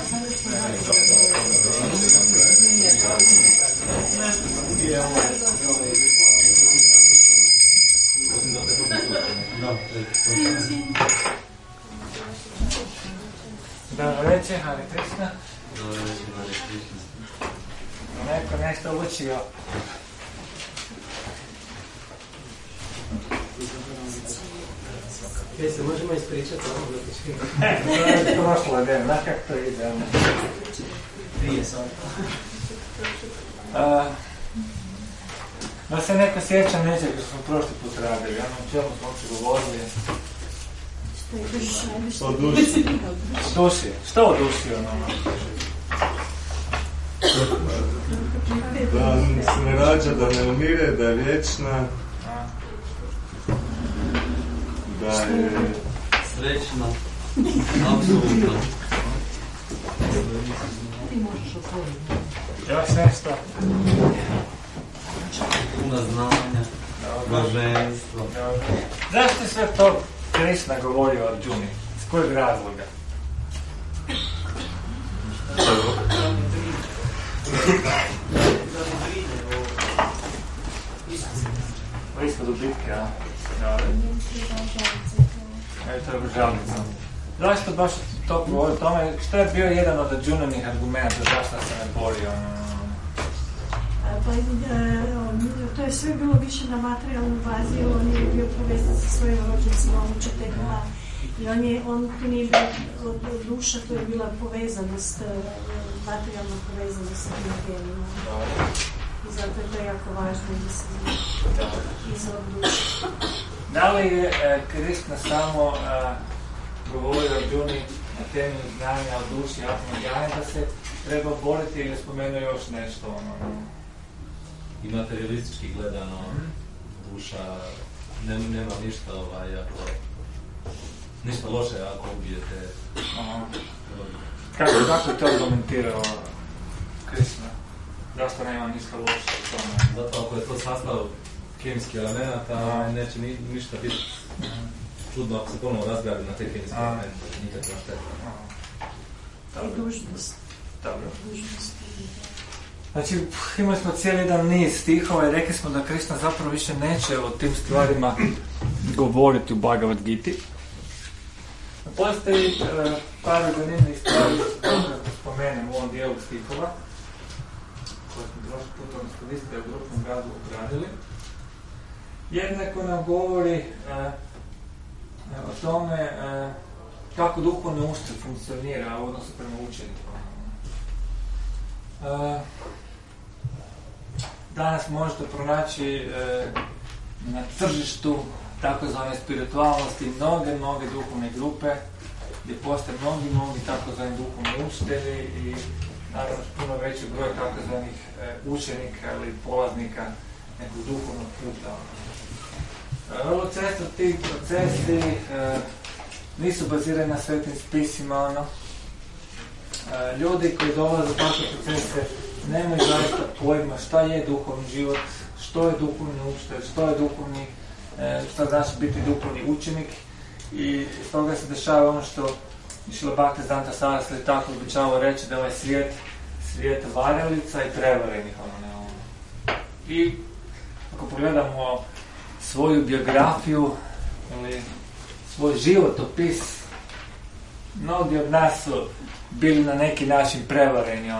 Dobro večer, Hare Krishna. Dobro večer, Hare Krishna. Neko nešto učio. Gdje se možemo ispričati ovo gledatički? To je prošlo, da, znaš kako to ide. Prije sam. Da se neko sjeća nečega što smo prošli put radili, ono o čemu smo uopće govorili. O duši. O duši. Što o duši ono? Da se ne rađa, da ne umire, da je vječna, da je srećna, apsolutno. Još nešto? Puna znanja, blaženstvo. Zašto sve to Krishna govori o Arjuni? S kojeg razloga? O ishodu bitke, a? To je žalnica. Zašto baš to govori o tome? Što je bio jedan od Arjunanih argumenta zašto se ne bori? To je sve bilo više na materijalnu bazi, jer on je bio povezan sa svojim rođacima, učiteljima i on tu nije bio od duša, to je bila povezanost, materijalna povezanost sa tim tijelima. I zato je to jako važno izvor duša. Da li je Krishna samo govorio o Arjuni na temelju znanja o duši, atma-djani, da se treba boriti ili spomenuo još nešto? I materialistički gledano, duša nema ništa ništa loše ako ubijete. Kako je to argumentirao Krishna? Zašto nema ništa loše u tome? Zato ako je to sastav kemijskih elemenata, neće ništa biti čudno ako se ponovno razgradi na te kemijske elemente, nikakva šteta. I dužnost. Dobro. Znači, imali smo cijeli jedan niz stihova i rekli smo da Krishna zapravo više neće o tim stvarima govoriti u Bhagavad Giti. Postoji par zanimljivih stvari da spomenem u ovom dijelu stihova koje smo prošli puta u grupnom radu obradili. Jednako nam govori o tome kako duhovni uštrb funkcionira u odnosu prema učeniku. Danas možete pronaći na tržištu takozvane spiritualnosti mnoge duhovne grupe gdje postoje mnogi takozvani duhovni učitelji i naravno puno veći broj takozvanih učenika ili polaznika nekog duhovnog puta. Vrlo često ti procesi nisu bazirani na svetim spisima. Ljudi koji dolaze u takve procese nemaju zaista pojma šta je duhovni život, što je duhovni učitelj, što je duhovni, šta znači biti duhovni učenik i stoga se dešava ono što Šrila Bhaktisiddhanta Sarasvati tako običavao reći da ovaj svijet varalica i prevarenih. I ako pogledamo svoju biografiju ili svoj životopis, mnogi od nas su bili na neki način prevareni,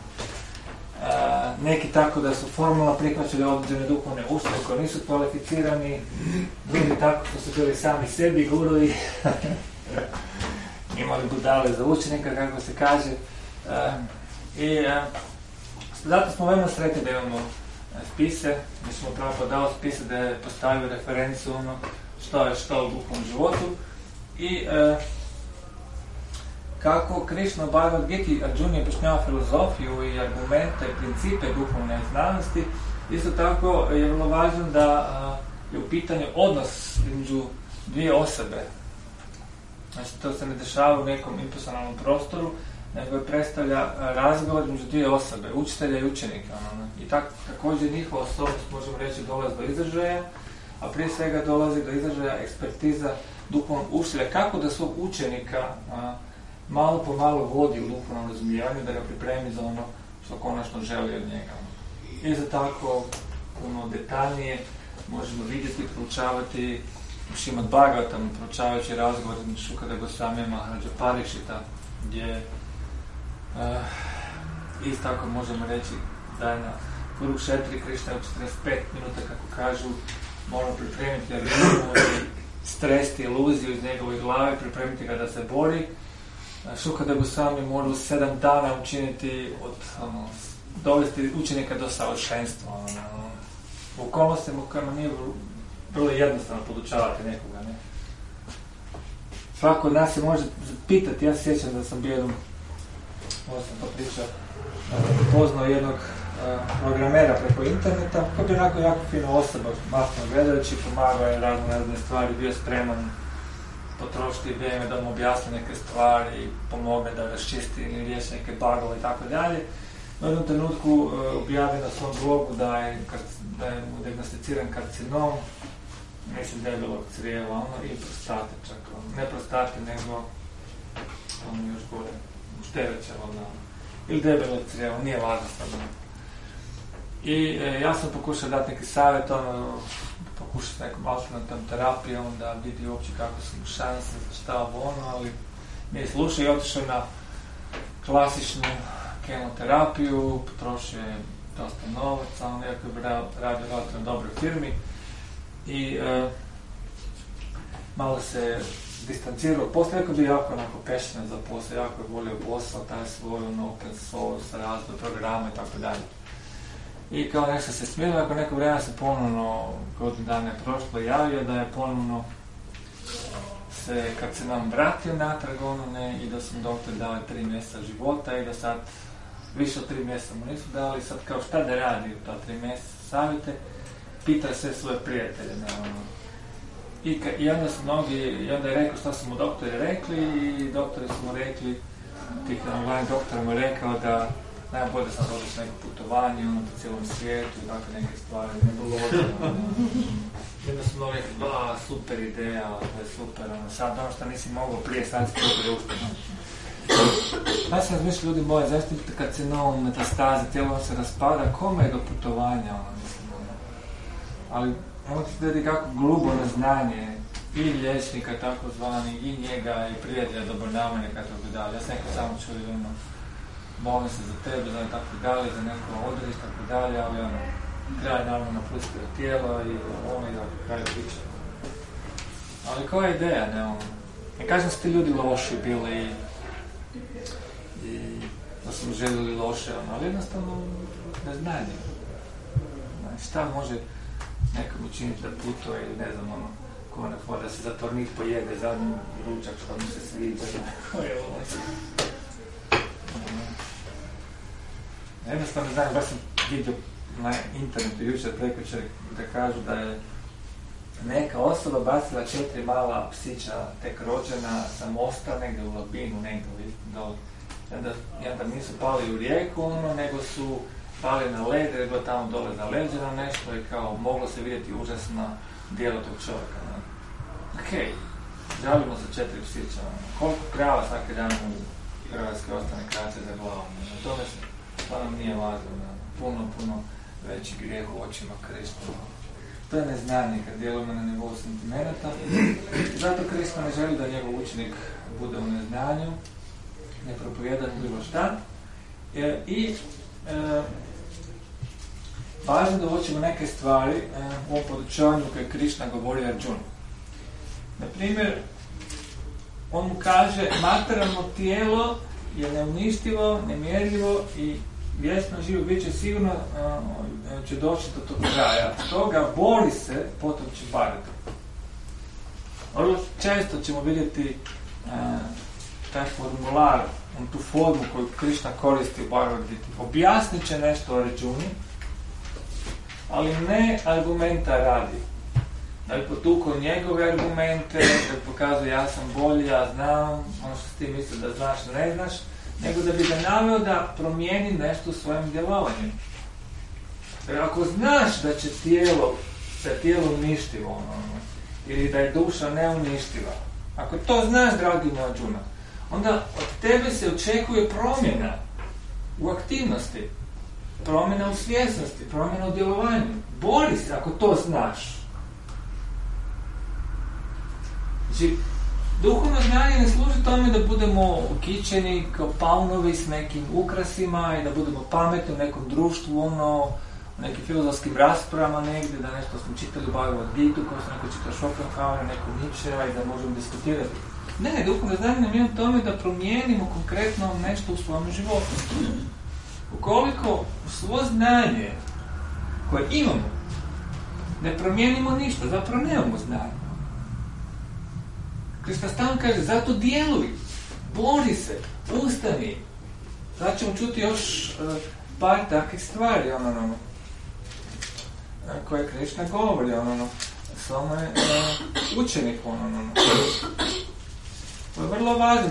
neki tako da su formalno prihvaćali određene duhovne uštede koje nisu kvalificirani, drugi tako što su bili sami sebi gurovi, imali budale za učenika, kako se kaže. Zato smo veoma sretni da imamo spise, mi smo pravo dao spise da je postavio referencu što je što u duhovnom životu i kako Krishna u Bhagavad Giti Arjuni objašnjava filozofiju i argumente i principe duhovne znanosti, isto tako je vrlo važno da je u pitanju odnos između dvije osobe. Znači to se ne dešava u nekom impersonalnom prostoru, nego je predstavlja razgovor između dvije osobe, učitelja i učenika. I također njihova osobnost, možemo reći, dolazi do izražaja, a prije svega dolazi do izražaja ekspertiza duhovnog učitelja, kako da svog učenika malo po malo vodi u duhovnom razumijevanju, da ga pripremi za ono što konačno želi od njega. I za tako puno detaljnije možemo vidjeti, proučavati Šrimad Bhagavatam, proučavajući razgovor između Šukadeva Gosvamija i Maharađa Parikšita, gdje isto tako možemo reći da je na Kurukshetri Krišna u 45 minuta, kako kažu, moramo pripremiti Arjunu i stresti iluziju iz njegove glave, pripremiti ga da se bori. Šukadeva Gosvami mora u 7 dana učiniti dovesti učenika do savršenstva. U okolnostima u kojima nije vrlo jednostavno podučavati nekoga. Ne? Svako od nas se može pitati, ja se sjećam da sam bio jednom, možda sam to pričao, poznao jednog programera preko interneta, koji je onako jako fina osoba, masno gledajući, pomagao je razne stvari, bio spreman potrošiti vrijeme da mu objasni neke stvari, pomogne da raščisti ili riješi neke bugove i tako dalje. U jednom trenutku objavio na svom blogu da je mu diagnosticiran karcinom, mislim debelog crijeva, i prostate čak, ne prostate, nego još gore, štereća, ili debelog crijeva, nije važno sada. I ja sam pokušao dati neki savjet, pokušao s nekom alternativnom terapijom, da vidi uopće kako su mu šanse, šta ali nije slušao i otišao na klasičnu kemoterapiju, potrošio je dosta novaca, on nekako je radio relativno dobroj firmi i malo se distancirao posle, nekako bi jako onako pešten za posao, jako je volio posao, taj svoj open source, razvoj programa i tako dalje. I kao nešto se smirilo, nakon neko vremena se ponovno, godinu dana je prošlo, javio da je ponovno se, kad se nam vratio natrag i da su mu doktori dali 3 mjeseca života i da sad više od 3 mjeseca mu nisu dali, sad kao šta da radi u ta 3 mjeseca savjete, pita sve svoje prijatelje. I onda je rekao šta su mu doktori rekli i doktori su mu rekli, tih online doktora mu je rekao da najbolje da sam odliš neko putovanje po cijelom svijetu i tako neke stvari, nebuloze. Jedno su mnogo rekli, super ideja, to je super, sad ono što nisi mogao prije, sad si to uspješno. Ja sam razmišljao, ljudi moji, zašto imate karcinom, metastaze, tijelo se raspada, kome je do putovanja, ali ono ti vidi kako glubo neznanje i liječnika tako zvani, i njega, i prijatelja, dobronamerne, kako bi dali. Ja sam nekako samo čuo, molim se za tebe, za tako dalje, za neko odrediš, tako dalje, ali kraj naravno napustio tijelo i kraj priča. Ali koja je ideja, ne Ne kažem da su ti ljudi loši bili i da su željeli loše, ali jednostavno neznanje. Šta može nekom učiniti da putuje ili ne znam ko ne fora da se zatvornik pojede zadnji ručak što mi se sviđa. Jednostavno znam, baš sam vidio na internetu jučer prekjučer da kažu da je neka osoba bacila 4 mala psića tek rođena sa mosta negdje u Labinu, negdje dole. I onda nisu pali u rijeku, nego su pali na led, jer je bilo tamo dole zaleđeno nešto i kao moglo se vidjeti užasno dijelo tog čovjeka. Okej, žalimo za 4 psića. Koliko krava svaki dan u Hrvatskoj ostane kraće za glavom? To nam nije važno. Puno veći grijeh u očima Krishna. To je neznanje kad djelujemo na nivou sentimenata. Zato Krishna ne želi da njegov učenik bude u neznanju, ne propovjeda bilo šta. Važno da uočimo neke stvari u ovom podučavanju koje Krishna govori Arjunu. Na primjer, on mu kaže, materijalno tijelo je neuništivo, nemjerljivo i vječno živo biće sigurno će doći do tog kraja. Stoga bori se, potom će bariti. Vrlo često ćemo vidjeti taj formular, tu formu koju Krishna koristi u Bhagavad Gita. Objasnit će nešto o Arjuni, ali ne argumenta radi. Da bi potukao njegove argumente, da bi pokazao ja sam bolji, ja znam, ono što ti misli da znaš, ne znaš, nego da bi ga naveo da promijeni nešto u svojem djelovanju. Jer ako znaš da će tijelo uništivo, ili da je duša neuništiva, ako to znaš, dragi moj Arjuna, onda od tebe se očekuje promjena u aktivnosti, promjena u svjesnosti, promjena u djelovanju. Bori se ako to znaš. Znači, duhovno znanje ne služi tome da budemo ukićeni kao paunovi s nekim ukrasima i da budemo pametni u nekom društvu, u nekim filozofskim raspravama negdje, da nešto smo čitali u Bhagavad Gitu, kao što neko čita Schopenhauera, neko Nietzschea i da možemo diskutirati. Ne, duhovno znanje nam je u tome da promijenimo konkretno nešto u svom životu. Ukoliko svo znanje koje imamo ne promijenimo ništa, zapravo nemamo znanje. Krishna stalno kaže, zato djeluj, bori se, ustani. Sad ćemo čuti još par takvih stvari, koje Krishna govori, svome učeniku. To je vrlo važno.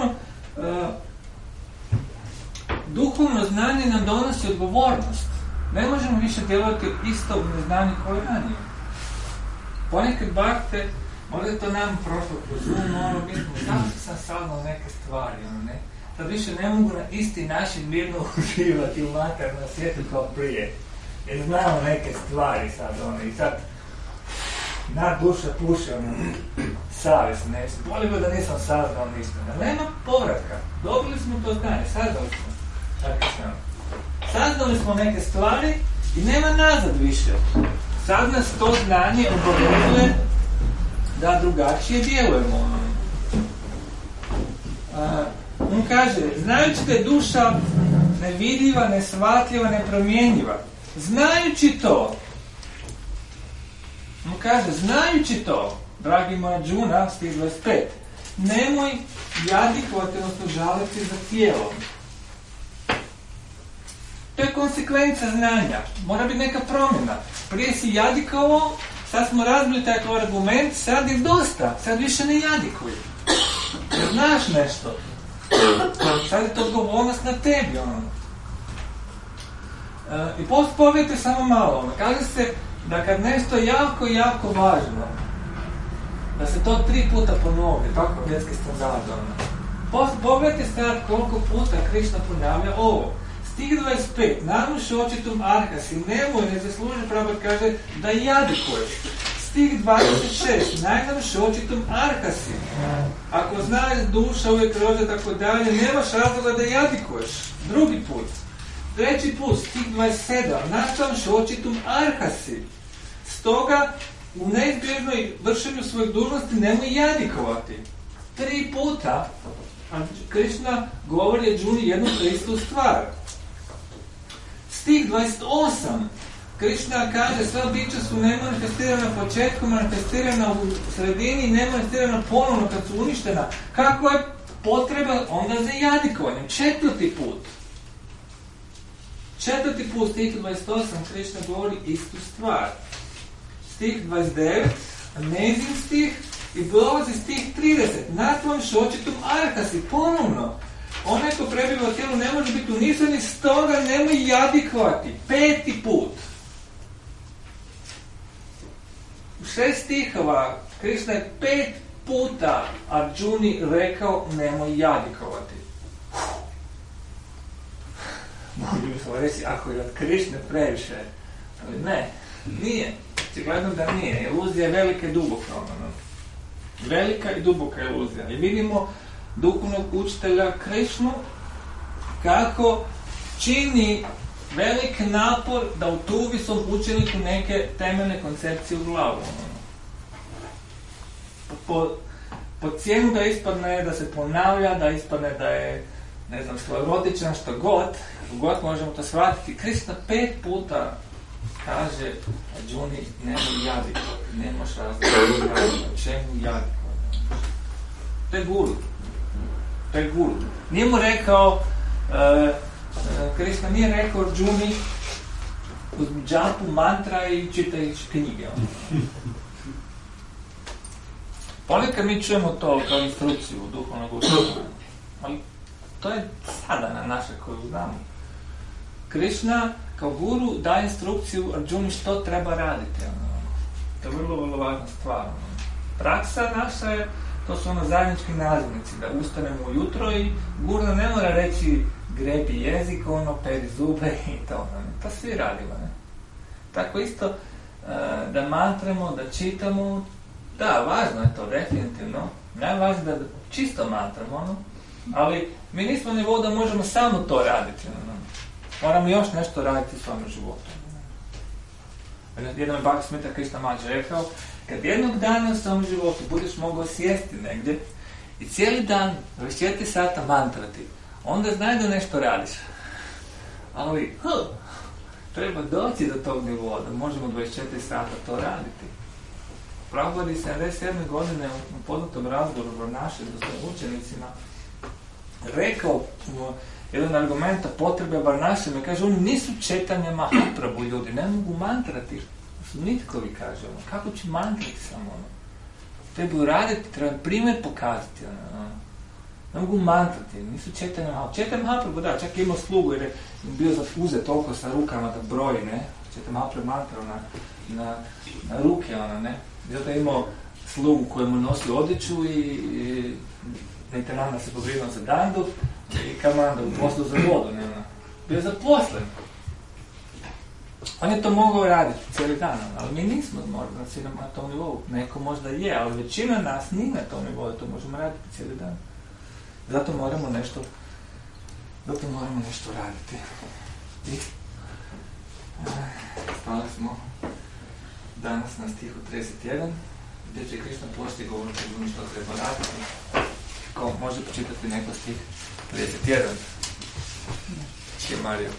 Duhovno znanje nam donosi odgovornost. Ne možemo više djelovati isto u neznanju koje ranije. Ponekad bakte, možda je to nam prošlo kroz zašto sam saznao neke stvari, Sad više ne mogu na isti način mirno uživati u materijalnom svijetu kao prije. Jer znamo neke stvari sad, i sad na duša puše, savjest, bolje bi da nisam saznao ništa. Nema povratka. Dobili smo to znanje, saznali smo. Saznali smo neke stvari i nema nazad više. Sad nas to znanje obavezuje da drugačije djelujemo. On kaže, znajući da je duša nevidljiva, nesvatljiva, nepromjenjiva. Znajući to, on kaže, znajući to, dragi moj Arjuna, stih 25, nemoj jadikovati, odnosno žaliti za tijelom. To je konsekvenca znanja. Mora biti neka promjena. Prije si jadikovao, sad smo razbili takav argument, sad je dosta, sad više ne jadikuj. Jer znaš nešto. Sad je to odgovornost na tebi. I pogledajte samo malo. Kaže se da kad nešto je jako, jako važno, da se to 3 puta ponovi, tako vjetski standard. Pogledajte sad koliko puta Krishna ponavlja ovo. Stih 25, namuši očitum arkasi, nemoj, ne zasluži, Prabhupada kaže da jadikuješ. Stih 26, najnamuši očitum arkasi. Ako znaš duša uvijek rođe tako dalje, nemaš razloga da jadikuješ. Drugi put. Treći put, stih 27, namuši očitum arkasi. Stoga, u neizbježnoj vršenju svojih dužnosti nemoj jadikovati. 3 puta Krishna govori Arjuni jednu te istu stvar. Stih 28. Krishna kaže, sva bića su nemanifestirana na početku, manifestirana u sredini i nemanifestirana ponovno kad su uništena. Kako je potreba onda za jadikovanjem? 4. put. 4. put, stih 28, Krishna govori istu stvar. Stih 29, amazing stih, i dolazi stih 30. Na tvom šočitum arkasi, ponovno. Onaj ko prebiva u tijelu ne može biti uništen i stoga nemoj jadikovati. 5. put. U 6 stihova Krishna je 5 puta Arjuni rekao nemoj jadikovati. Mogli bismo reći, ako je od Krishne previše, ali ne, nije. Gledam da nije. Iluzija je velika i duboka. Velika i duboka iluzija. I vidimo duhovnog učitelja Krishnu kako čini velik napor da utuvi svom učeniku neke temeljne koncepcije u glavu. Po cijenu da ispadne, da se ponavlja, da ispadne da je, ne znam, sklerotičan, što god možemo to shvatiti. Krishna 5 puta kaže Arjuni, nemoj jadikovati, nemaš razloga, čemu jadikovati. To je guru. To je guru. Nije mu rekao, Krishna nije rekao Arjuni, uzmi džampu, mantra i čitaj knjige. Ponekad mi čujemo to kao instrukciju duhovnog učenja, ali to je sadana naša koju znamo. Krishna kao guru daje instrukciju Arjuni što treba raditi. To je vrlo, vrlo važna stvar. Praksa naša je To su zajednički nazivnici, da ustanemo ujutro i guru ne mora reći grebi jezik, peri zube i to. To svi radimo. Ne? Tako isto da mantramo, da čitamo, da, važno je to, definitivno. Najvažnije da čisto mantramo, ali mi nismo nivo da možemo samo to raditi. Moramo još nešto raditi u svom životu. Jedan je Bhakti Smita Krishna Maharaj rekao, kad jednog dana u svom životu budeš mogao sjesti negdje i cijeli dan 24 sata mantrati, onda znaj da nešto radiš. Ali, treba doći do tog nivoa, da možemo 24 sata to raditi. Prabhupada 77. godine u poznatom razgovoru Varnaše sa svojim učenicima rekao jedan argument potrebe Varnašima, kaže, oni nisu Četanja Mahaprabhu ljudi, ne mogu mantrati, su nitkovi, kaže, kako će mantrati samo, trebaju raditi, treba primjer pokazati, ne mogu mantrati, nisu Četanja Mahaprabhu. Četanja Mahaprabhu, da, čak je imao slugu jer je bio uzet toliko sa rukama da broji, ne, Četanja Mahaprabhu mantrao na ruke, ne, zato je imao slugu koju mu nosi odjeću i Nityananda se pobrinuo za dandu i Kamanda u poslu za vodu, ne, bio zaposlen. On je to mogao raditi cijeli dan, ali mi nismo možda na tom nivou. Neko možda je, ali većina nas nije na tom nivou da to možemo raditi cijeli dan. Zato moramo nešto raditi. I spali smo danas na stihu 31, gdje će Krishna poslije govoriti što treba raditi. Ko može počitati neko stih 31. Je Mario.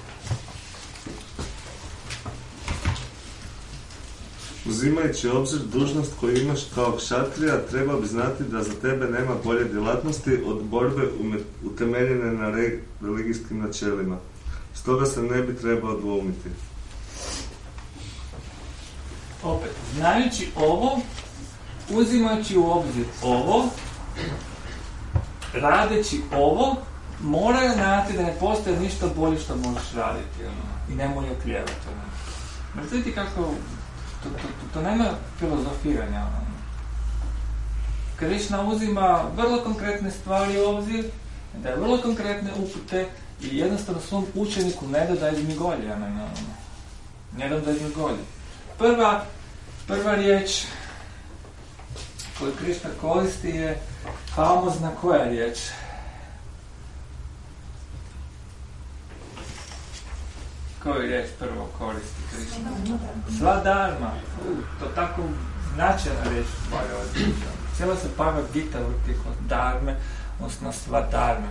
Uzimajući obzir dužnost koju imaš kao kšatrija, treba bi znati da za tebe nema bolje djelatnosti od borbe utemeljene na religijskim načelima. Stoga se ne bi trebao dvoumiti. Opet, znajući ovo, uzimajući u obzir ovo, radeći ovo, moraju znati da ne postoje ništa bolje što možeš raditi. I nemoj oklijevati. Vidite kako to nema filozofiranja. Krishna uzima vrlo konkretne stvari u obzir, daje vrlo konkretne upute i jednostavno svom učeniku ne da izmigolji. Ne da izmigolji. Prva riječ koju Krishna koristi je famozna koja riječ? Koju riječ prvo koristi Krishna? Svadharma. To tako značajna riječ Bhagavad. Cijela se Bhagavad Gita vrti kod dharme, odnosno svadharme.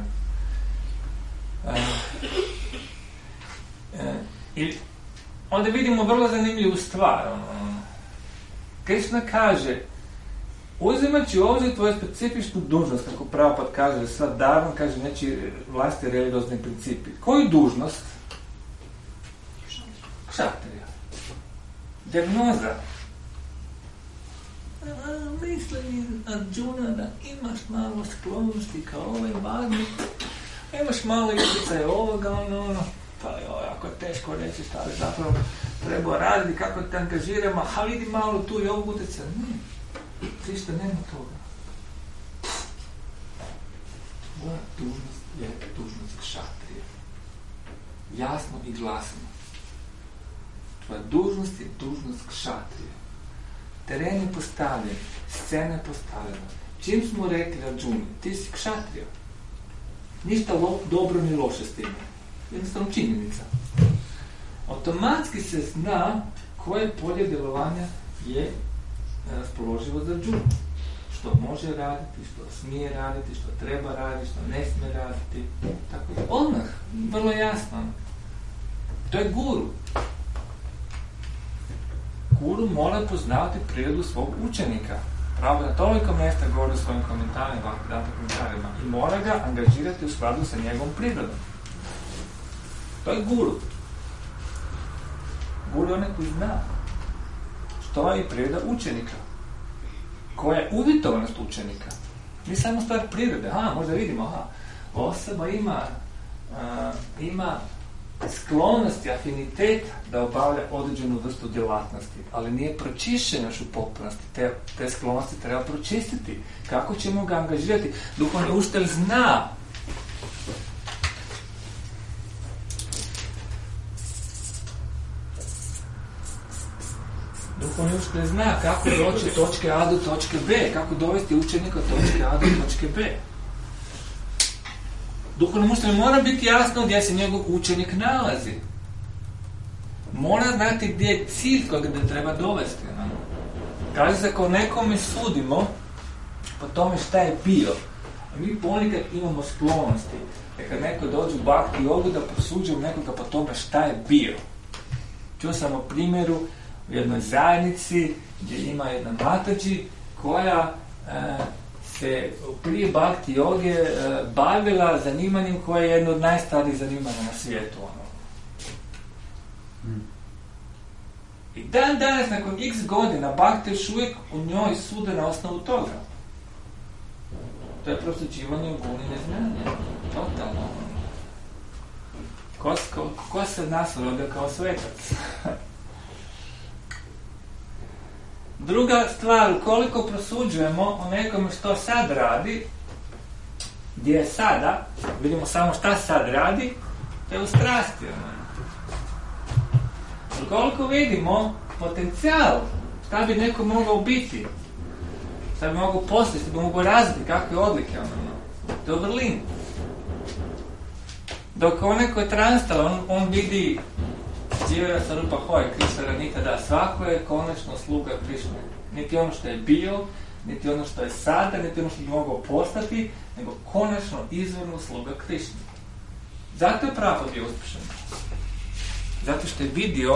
I onda vidimo vrlo zanimljivu stvar. Krishna kaže, uzimajući u obzir tvoju specifičnu dužnost, kako Prabhupada kaže, svadharma, kaže neći vlasti religiozni principi. Koju dužnost? Kšatrija. Dijagnoza. Misli Arjuna da imaš malo sklonosti kao ovaj varnik, imaš malo utjecaja ovoga, pa jako je teško reći šta je zapravo treba raditi, kako te angažiramo, a vidi malo tu i ovog utjecaja. Ne, Krishna nema toga. Tvoja dužnost je dužnost kšatrije. Jasno i glasno. Tvoja dužnost je dužnost kšatrije. Teren je postavljen, scena je postavljena. Čim smo rekli Arjuni, ti si kšatrija. Ništa dobro ni loše s tim. Jednostavno činjenica. Automatski se zna koje polje djelovanja je raspoloživo za Arjunu. Što može raditi, što smije raditi, što treba raditi, što ne smije raditi. Tako je. Odmah, vrlo jasno. To je guru. Guru mora poznati prirodu svog učenika. Pravo na toliko mjesta govori u svojim komentarima i mora ga angažirati u skladu sa njegovom prirodom. To je guru. Guru je onaj koji zna što je priroda učenika. Koja je uvjetovanost učenika. Nije samo stvar prirode. Možda vidimo, osoba ima sklonosti, afiniteta da obavlja određenu vrstu djelatnosti, ali nije pročišćen još u potpunosti. Te sklonosti treba pročistiti. Kako ćemo ga angažirati? Duhovni učitelj zna. Duhovni učitelj zna kako doći od točke A do točke B, kako dovesti učenika od točke A do točke B. Duhovnom učitelju mora biti jasno gdje se njegov učenik nalazi. Mora znati gdje je cilj kojeg ne treba dovesti. Kaže se, ako nekome sudimo po tome šta je bio, a mi ponekad imamo sklonosti, kad neko dođe u bhakti jogu da prosuđujemo nekoga po tome šta je bio. Čuo sam o primjeru u jednoj zajednici gdje ima jedna matađi koja se prije bhakti joge bavila zanimanjem koje je jedno od najstarijih zanimanja na svijetu. I dan danas, nakon x godina, bhakti još uvijek u njoj sude na osnovu toga. To je prosuđivanje u guni neznanja. Totalno. Ko se od nas rodio kao svetac? Druga stvar, ukoliko prosuđujemo o nekome što sad radi, gdje je sada, vidimo samo šta sad radi, to je u strasti. Ukoliko vidimo potencijal, šta bi neko mogao biti, šta bi mogao poslati, šta bi mogao razviti, kakve odlike, to je u vrlini. Dok onaj ko je transtala, on vidi Jivara Sarupa Hoja, Krishna Ranita, da svako je konačno sluga Krišne. Niti ono što je bio, niti ono što je sada, niti ono što bi mogao postati, nego konačno izvorno sluga Krišne. Zato je Prabhupada bio uspješan. Zato što je vidio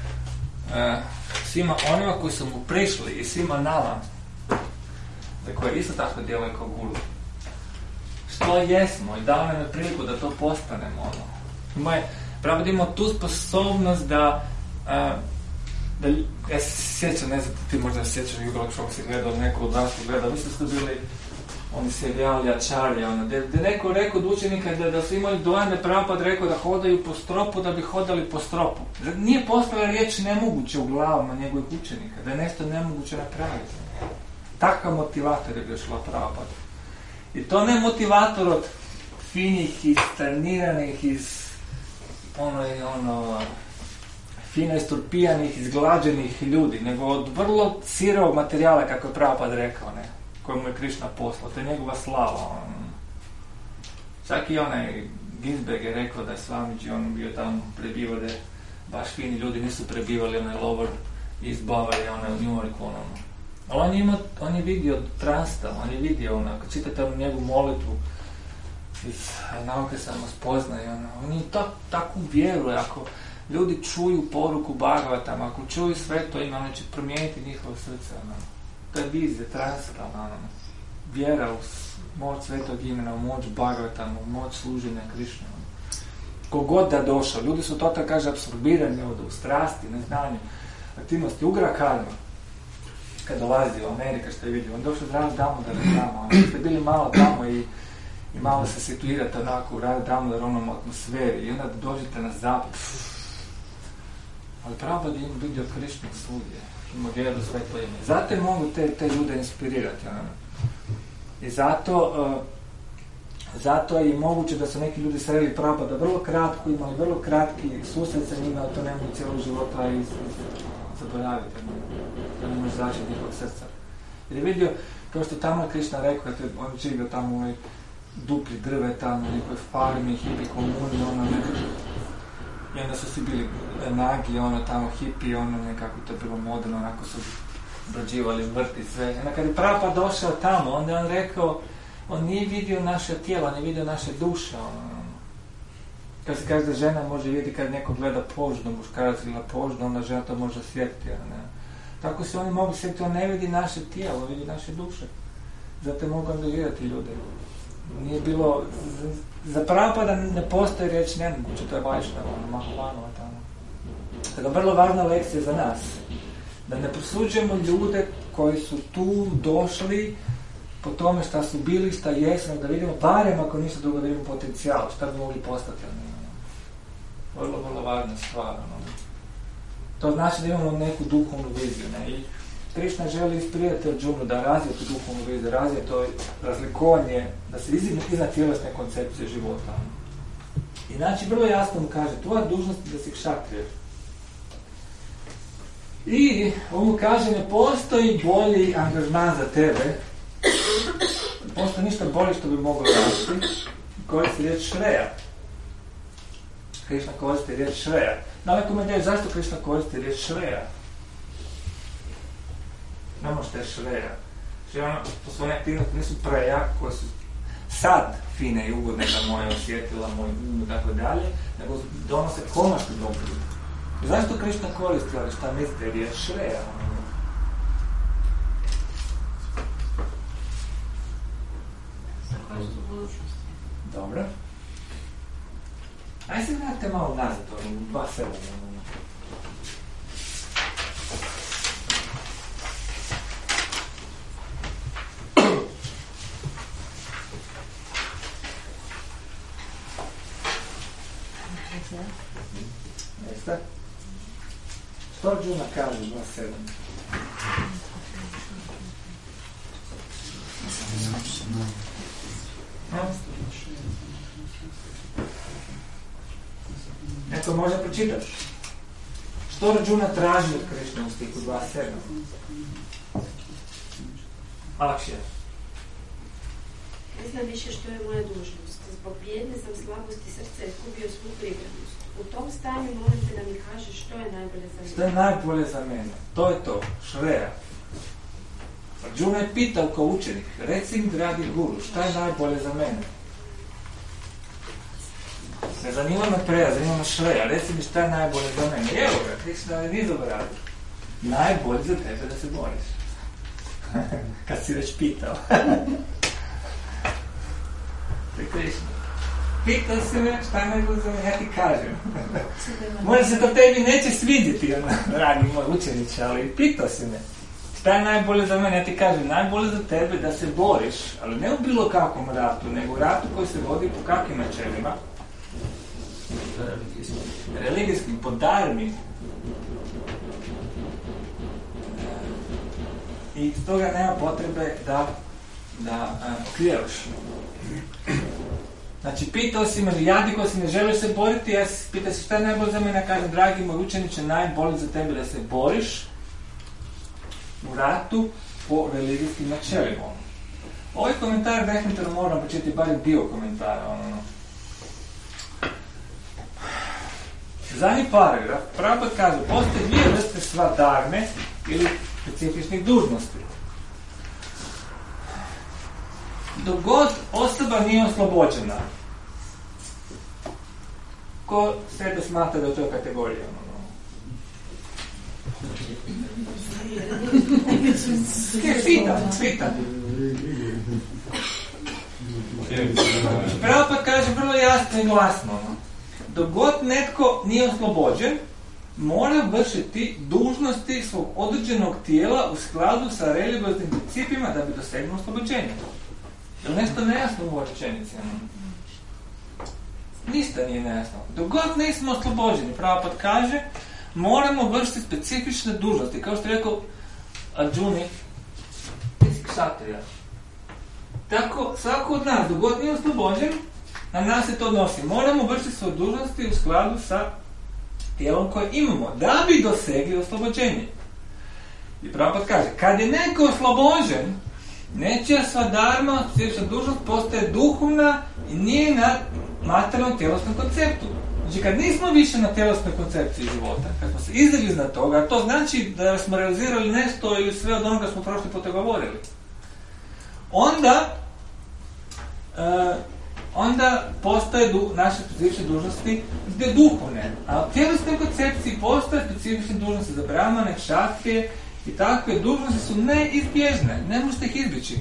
svima onima koji su mu prišli i svima nama, za koje isto tako djeluje kao guru, što jesmo i dao nam je priliku da to postanemo. Pravo imamo tu sposobnost da ja se sjećam, ne znam, ti možda se sjećaš Jugalak što si gledao, neko od vas gledao, mislim da su bili oni serijali Ačarja, gdje neko rekao od učenika da su imali dojam da Prabhupada rekao da hodaju po stropu da bi hodali po stropu. Nije postala riječ nemoguće u glavama njegovih učenika, da je nešto nemoguće napraviti. Takav motivator je bio šla Prabhupada. I to ne motivator od finih, istreniranih, fino isturpijanih, izglađenih ljudi, nego od vrlo sirovog materijala, kako je Prabhupada rekao, kojemu je Krišna poslao, to je njegova slava. Čak i onaj Ginsberg je rekao da je Swamiji, on bio tamo prebivao, da baš fini ljudi nisu prebivali, onaj lover iz Bavarije, onaj u New Yorku, ali on je vidio transta, on je vidio, ako čitate njegovu molitvu, iz nauke samospoznaje, on je takvu vjeru, ako ljudi čuju poruku Bhagavatama, ako čuju sve to ime, oni će promijeniti njihovo srce. To je vizija, transka, vjera u moć svetog imena, u moć Bhagavatama, u moć služenja Krišne. Kogod da došao, ljudi su to tako kaže apsorbirani u strasti, neznanju, aktivnosti, ugra karma. Kad dolazi u Amerika, što je vidio, on došao od Radha Damodara tamo, ste bili malo tamo i malo se situirate onako u Radha Damodara onom atmosferi i onda dođete na zapad. Ali Prabhupada im vidio Krišnu svugdje, ima vjeru sve to ime. Zato je mogu te ljude inspirirati. I zato je i moguće da su neki ljudi sreli Prabhupada vrlo kratko, imali vrlo kratki susret sa njima, ali to ne mogu cijelog života i zaboraviti. Da ne može začeti njihovog srca. Jer je vidio, kao što tamo Krišna rekao, on živio tamo u ovoj dupli drveta, na nekoj farmi, hipi komuni, i onda su svi bili nagi, tamo hipi, nekako to je bilo moderno, onako su obrađivali vrti sve. I onda kad je Prabhupada došao tamo, onda je on rekao, on nije vidio naše tijelo, on je vidio naše duše. Kad se kaže da žena može vidjeti kad neko gleda požno, muškarac gleda požno, onda žena to može osjetiti. Tako se oni mogu sjetiti, on ne vidi naše tijelo, vidi naše duše. Zato je mogu angažirati ljude. Nije bilo, za Prabhupada ne postoji riječ nemoguće, to je Vajšnava, Mahavanova tamo. Tako vrlo važna lekcija za nas. Da ne prosuđujemo ljude koji su tu došli po tome šta su bili, šta jesu, da vidimo, barem ako nisu drugo da vidimo potencijal, šta bi mogli postati. vrlo, vrlo važna stvar. To znači da imamo neku duhovnu viziju. Ne? I Krišna želi isprijeti Arjunu da razvije tu duhovnu viziju, razvije to razlikovanje, da se izigne iznad tjelesne koncepcije života. I znači vrlo jasno mu kaže, tvoja dužnost je da si kšatrija. I on mu kaže, ne postoji bolji angažman za tebe, ne postoji ništa bolje što bi moglo raditi, koristi riječ šreja. Krišna koristi riječ šreja. Daleko me gledaju, zašto Krišna koristi riječ šreja? Znamo što je šreja. To su one aktivnosti, nisu preja, koje su sad fine i ugodne za moje osjetila, moj um i tako dalje, nego donose konačnu dobrobit. Zašto Krišna koristi, ali šta mislite, riječ šreja? Dobro. Ajde se vratite malo nazad, 2.7. Jeste? Što Arjuna kaže 2.7? Neko može pročitati. Što Arjuna traži od Krišne u stiku 2.7? Lakšija. Ne znam više što je moja dužnost. Zbog bijedne sam slabosti srca izgubio svu privrednost. U tom stanju molim te da mi kažeš što je najbolje za mene. Što je najbolje za mene? To je to, šreja. Arjuna je pitao kao učenik, reci mi, dragi guru, šta je najbolje za mene? Ne zanima me preja, zanima me šreja, reci mi šta je najbolje za mene. Evo ga, Krišna je niz obradio. Najbolje za tebe da se boriš. Kad si već pitao. To je Krišna. Pitao si me šta je najbolje za mene, ja ti kažem. Možda se to tebi neće svidjeti, dragi moj učeniče, ali pitao si me. Šta je najbolje za mene, ja ti kažem, najbolje za tebe da se boriš, ali ne u bilo kakvom ratu, nego u ratu koji se vodi po kakvim načelima? Religijskim, po dharmi. I stoga nema potrebe da oklijevaš. Znači, pitao si me, jadiko si me, želiš se boriti, ja pitao si šta je najbolje za mene, ja kažem, dragi moj učeniče, najbolje za tebe da se boriš u ratu po religijskim načelima. Ovaj komentar definitivno moram početi barem dio komentara. Zadnji paragraf, Prabhupada kaže, postoje dvije vrste svadarme ili specifičnih dužnosti. Dok god osoba nije oslobođena, ko sebe smatra da je u toj kategoriji? Pitan. Prabhupada kaže vrlo jasno i glasno. Dok god netko nije oslobođen, mora vršiti dužnosti svog određenog tijela u skladu sa religioznim principima da bi dosegnuo oslobođenje. Je li nešto nejasno u ovoj rečenici? Ništa nije nejasno. Dok god nismo oslobođeni, Prabhupada kaže, moramo vršiti specifične dužnosti. Kao što je rekao Arjuni, ti si kšatrija. Tako, svako od nas, dok god nije oslobođen, na nas se to odnosi. Moramo vršiti svoje dužnosti u skladu sa tijelom koje imamo, da bi dosegli oslobođenje. I Prabhupada kaže, kad je neko oslobođen, nečija svadharma, specifična dužnost, postaje duhovna i nije na materijalnom tjelesnom konceptu. Znači, kad nismo više na tjelesnoj koncepciji života, kad smo se izašli iznad toga, to znači da smo realizirali nešto ili sve od onoga smo prošli puta govorili. Onda postoje naše specifične dužnosti gdje duhovne. A u tjelesnoj koncepciji postoje specifične dužnosti za brahmane, kšatrije i takve dužnosti su neizbježne. Ne možete ih izbjeći.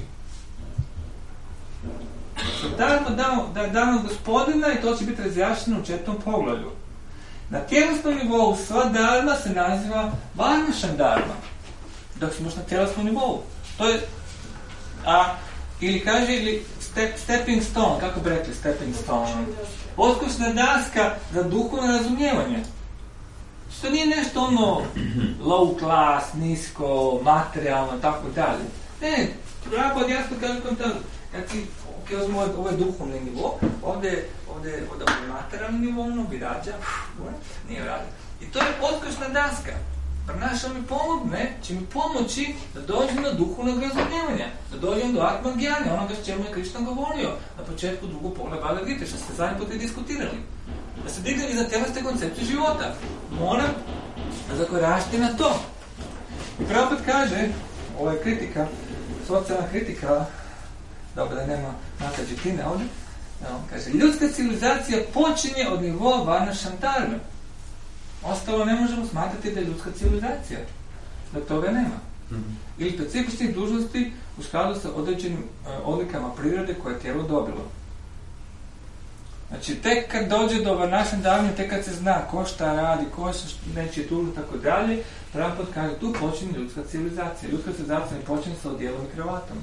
Da je dano gospodina i to će biti razjašnjeno u 4. poglavlju. Na tjelesnom nivou sva dharma se naziva varnašan dharma. Dok smo još na tjelesnom nivou. To je, ili kaže, ili stepping stone, kako bi rekli stepping stone? Odskočna daska za duhovno razumijevanje. Što nije nešto ono low class, nisko, materijalno, tako dalje. Ne, pravo jasno kaže kad si, ovo je duhovni nivo, ovdje je materijalni nivo, ono bi rađa, nije rađa. I to je odskočna daska. Naša mi pomogne, će mi pomoći da dođem do duhovnog razumijevanja, da dođem do atmagijanja, onoga s čemu je Krišna govorio na početku drugog pogleda Bhagavad Gite, što ste zadnji put i diskutirali. Da se dignem iza telesne koncepcije života. Moram zakoračiti na to. I Prabhupada kaže, ovo je kritika, socijalna kritika, dobro da nema Matađitine ovdje, kaže, ljudska civilizacija počinje od nivoa Varna Šantarme. Ostalo ne možemo smatrati da je ljudska civilizacija. Da toga nema. Ili specifičnih dužnosti u skladu sa određenim odlikama prirode koje je tijelo dobilo. Znači, tek kad dođe do Varnašan davnje, tek kad se zna ko šta radi, ko se nečije tužno, tako dalje, Prabhupada kaže, tu počinje ljudska civilizacija. Ljudska civilizacija ne počinje sa odjelom i kravatom.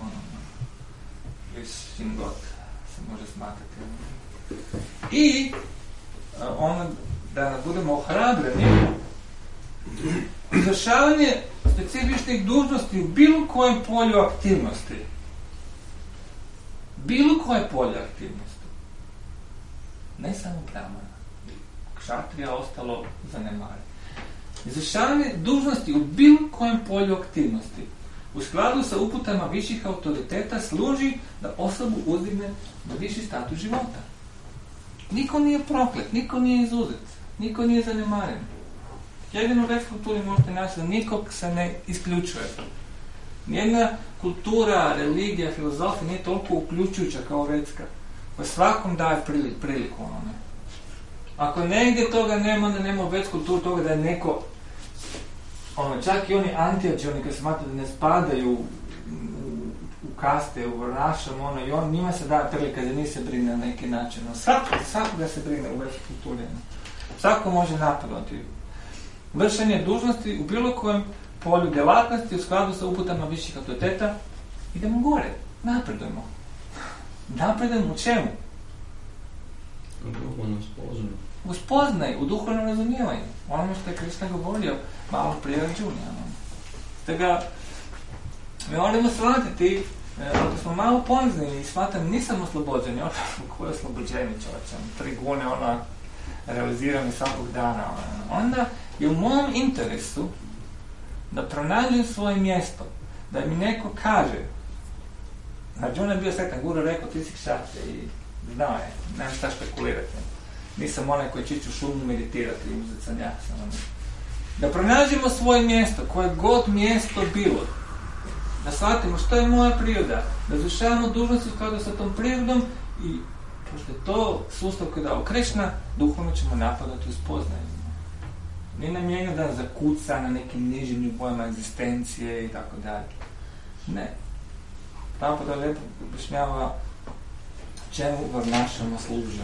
Čim god se može smatrati. I ono, da nas budemo ohrabreni, izvršavanje specifičnih dužnosti u bilo kojem polju aktivnosti. Bilo koje polje aktivnosti. Ne samo brahmana. Kšatrija ostalo zanemariti. Izvršavanje dužnosti u bilo kojem polju aktivnosti u skladu sa uputama viših autoriteta služi da osobu uzdigne na viši status života. Niko nije proklet, niko nije izuzet, niko nije zanemaren. Jedino u vedskoj kulturi možete naći da nikog se ne isključuje. Nijedna kultura, religija, filozofija nije toliko uključujuća kao vedska. Pa svakom daje priliku onome. Ako negdje toga nema, onda nema u vedskoj kulturi toga da je neko, čak i oni antijađoni koji smatraju da ne spadaju u kaste, u vrnašam, i njima se daje prilika da nije se brine na neki način. Svakoga se brine u vedskoj kulturi. Svako može napadati. Vršenje dužnosti u bilo kojem polju djelatnosti u skladu sa uputama viših autoriteta, idemo gore, napredujemo. Napredujemo u čemu? U spoznaju, u duhovnom razumijevanju. Ono što je Krišna govorio malo prije Arjuna. Stoga, mi moramo shvatiti, ako smo malo ponizni i shvatam, nisam oslobođen, koje je oslobođenje čovječan, 3 gune, realizirani svakog dana. Onda je u mom interesu da pronađem svoje mjesto, da mi neko kaže. Arjuna je bio sretan, guru rekao, ti si kšatrija i znao je, nemam šta špekulirati. Nisam onaj koji će ići u šumu meditirati i uzeti sanjak. Da pronađemo svoje mjesto, koje god mjesto bilo. Da shvatimo što je moja priroda, da izvršavamo dužnosti u skladu sa tom prirodom i pošto je to sustav koji je dao Krišna, duhovno ćemo napadati u spoznaju. Nije namijenjeno da zakuca na nekim nižim nivoima egzistencije i tako dalje. Ne. Tako da lijepo objašnjava čemu varnašama služi.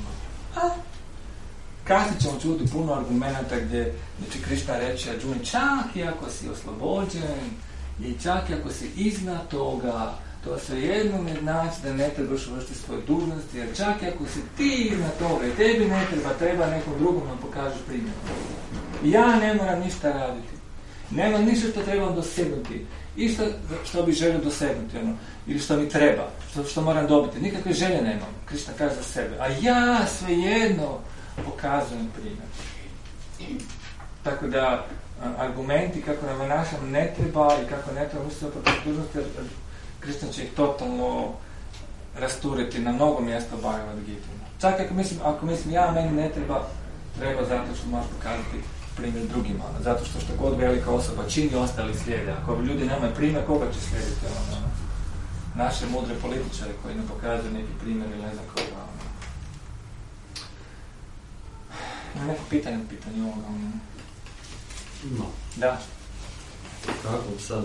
Kasnije ćemo čuti puno argumenta gdje će Krišna reći Arjuni, čak i ako si oslobođen i čak i ako si iznad toga, to svejedno ne znači da ne trebaš vršiti svoje dužnosti, jer čak i ako si ti iznad toga i tebi ne treba nekom drugom nam pokažeš primjer. Ja ne moram ništa raditi. Nema ništa što trebam dosegnuti. Isto što bi želio dosegnuti, ili što mi treba, što moram dobiti. Nikakve želje nemam, Krišna kaže za sebe. A ja svejedno pokazujem primjer. Tako da, argumenti kako nam varnašam ne treba i kako ne treba misliti o dužnosti, Krišna će ih totalno rasturiti na mnogo mjesta u Bhagavad Gita. Čak ako mislim ja, meni ne treba zato što možeš pokazati primjer drugima, zato što god velika osoba čini, ostali slijede. Ako ljudi nemaju primjer, koga će slijediti? Naše mudre političare koji ne pokazuju neki primjer ili ne znam koga. Ima neko pitanje ovoga? Ima. Da. Kako sad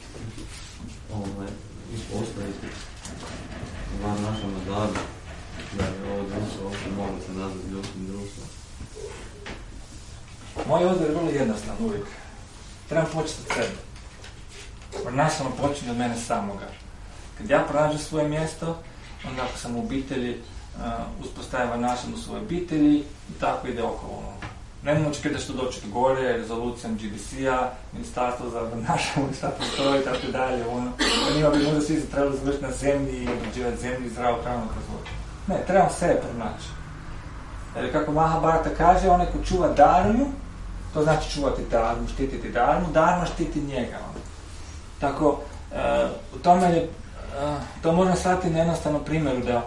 ispostaviti varnašama dana da je ovo društvo uopće moglo se nazvati ljudskim društvom? Moj odgovor je vrlo jednostavan uvijek. Trebam početi od sebe. Varnašama počinje od mene samoga. Kad ja pronađem svoje mjesto, onda ako sam u obitelji, uspostavim našem u svojoj obitelji i tako ide okolo. Nemamo očekati da što doći do gore, rezolucijom GBC-a, ministarstvo za naše ministarstvo stroje i tako dalje. Njima bi možda svi se trebali završiti na zemlji i obrađivati zemlji i zdravu hranu proizvoditi. Ne, trebamo sebe pronaći. Jer kako Mahabharata kaže, onaj ko čuva dharmu, to znači čuvati dharmu, štititi dharmu, dharma štiti njega. Tako, u tome je, to možemo shvatiti na jednostavnom primjeru da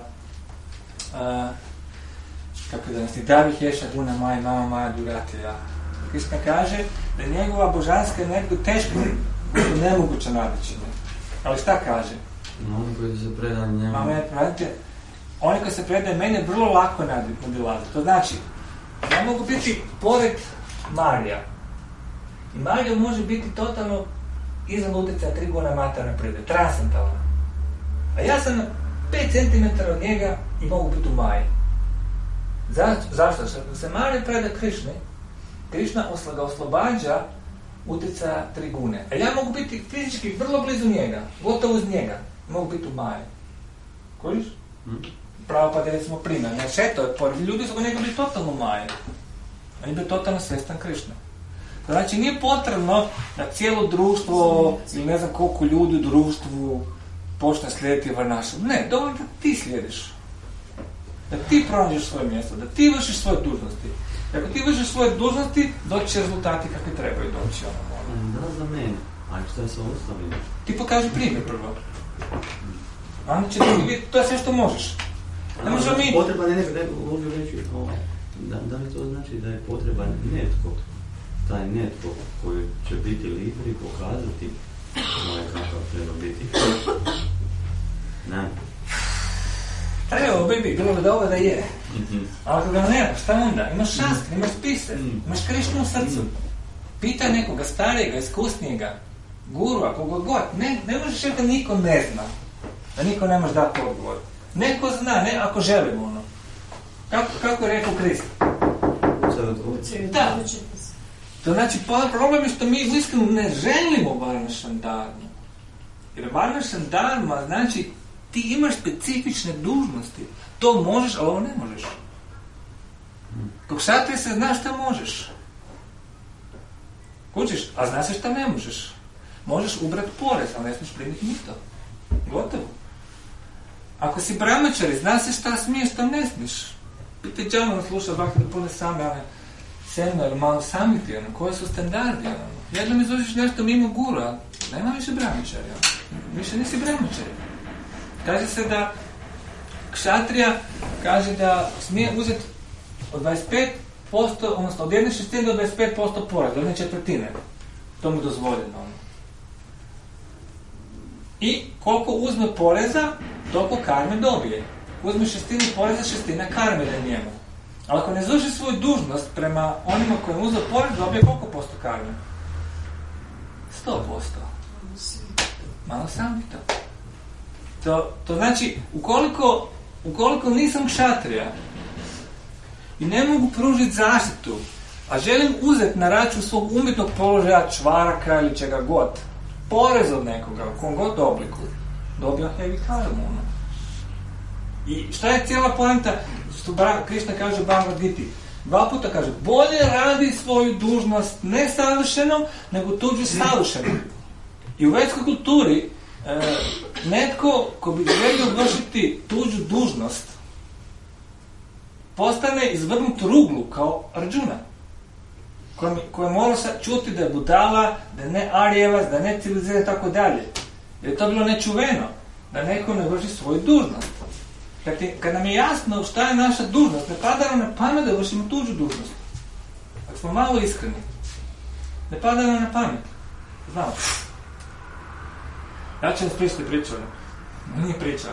kako da nas ti Davi Heša Duna Maja, Mama Maja Duratija. Krishna kaže da je njegova božanska energija teško, nemoguće nadići. Ali šta kaže? Oni koji se predaju njemu. Oni koji se predaju meni vrlo lako nadilaze. To znači, ja mogu biti pored Marija. I Marija može biti totalno izvan utjecaja trigona materijalne prirode, transcendentalna. A ja sam 5 cm od njega i mogu biti u Maji. Zašto? Što se Marija preda Krišni, Krišna ga oslobađa utjecaja trigune. A ja mogu biti fizički vrlo blizu njega, gotovo uz njega. Mogu biti u Maji. Kojiš? Pravo pa da recimo primjer. Ljudi su kod njega bili totalno u Maji. On je bio totalno svjestan Krišne. Znači nije potrebno da cijelo društvo ili ne znam koliko ljudi u društvu počne slijediti Varnašu. Ne, dovoljno da ti slijediš. Da ti pronađeš svoje mjesto, da ti vršiš svoje dužnosti. Ako ti vršiš svoje dužnosti, doći će rezultati kakvi trebaju doći. Da, za mene. A što je sa ostalim? Ti pokaži primjer prvo. Onda će ti vidjeti, to je sve što možeš. Ne možemo mi... Potreban je ovdje reći, da li to znači da je potreban netko, taj netko koji će biti lider i pokazati kakav treba biti? Ne. Treba biti, bilo bi dobro da je. Ali ako ga nemaš, šta onda? Imaš šastri, imaš spise, imaš Krišnu u srcu. Pitaj nekoga starijega, iskusnijega, gurua, koga god. Ne možeš reći da niko ne zna. Da niko ne može dati odgovor. Neko zna, ne ako želimo ono. Kako je rekao Krist? Da. To znači, problem je što mi uistinu ne želimo Varnašan dharmu. Jer Varnašan dharma znači ti imaš specifične dužnosti. To možeš, ali ovo ne možeš. Kog šatrije se zna šta možeš. Kućiš, a znaš šta ne možeš. Možeš ubrati porez, ali ne smiješ primiti mito. Gotovo. Ako si brahmačari, zna se šta smiješ, šta ne smiješ. Pitaj džavno sluša baka da pune same, ali seminar, malo samiti, koje su standardi. Jednom izložiš nešto mimo guru, ali nema više brahmačari. Više nisi brahmačari. Kaže se da kšatrija kaže da smije uzeti od 25%, odnosno od 1/6 do 25% poreza, od 1/4. To mu je dozvoljeno. I koliko uzme poreza, toliko karme dobije. Uzme 1/6 poreza, 1/6 karme da njemu. Ali ako ne izvrši svoju dužnost prema onima koji mu uzeo porez, dobije koliko posto karme? 100%. Malo sam to znači, ukoliko nisam kšatrija i ne mogu pružiti zaštitu, a želim uzeti na račun svog umjetnog položaja čvaraka ili čega god, porez od nekoga, u kom god obliku, dobio heavy karmu. I šta je cijela poanta, što Krišna kaže u Bhagavad Giti? 2 puta kaže, bolje radi svoju dužnost ne savršeno, nego tuđu savršeno. I u vedskoj kulturi netko ko bi želio vršiti tuđu dužnost postane izvrgnut ruglu kao Arjuna, koji mora čuti da je budala, da je ne Arjevac, da je ne civiliziran i tako dalje. Jer je to bilo nečuveno, da neko ne vrši svoju dužnost. Kad nam je jasno šta je naša dužnost, ne pada nam na pamet da vršimo tuđu dužnost. Ako smo malo iskreni, ne pada nam na pamet. Znamo. Ja ću vam spričati priču. Nije priča.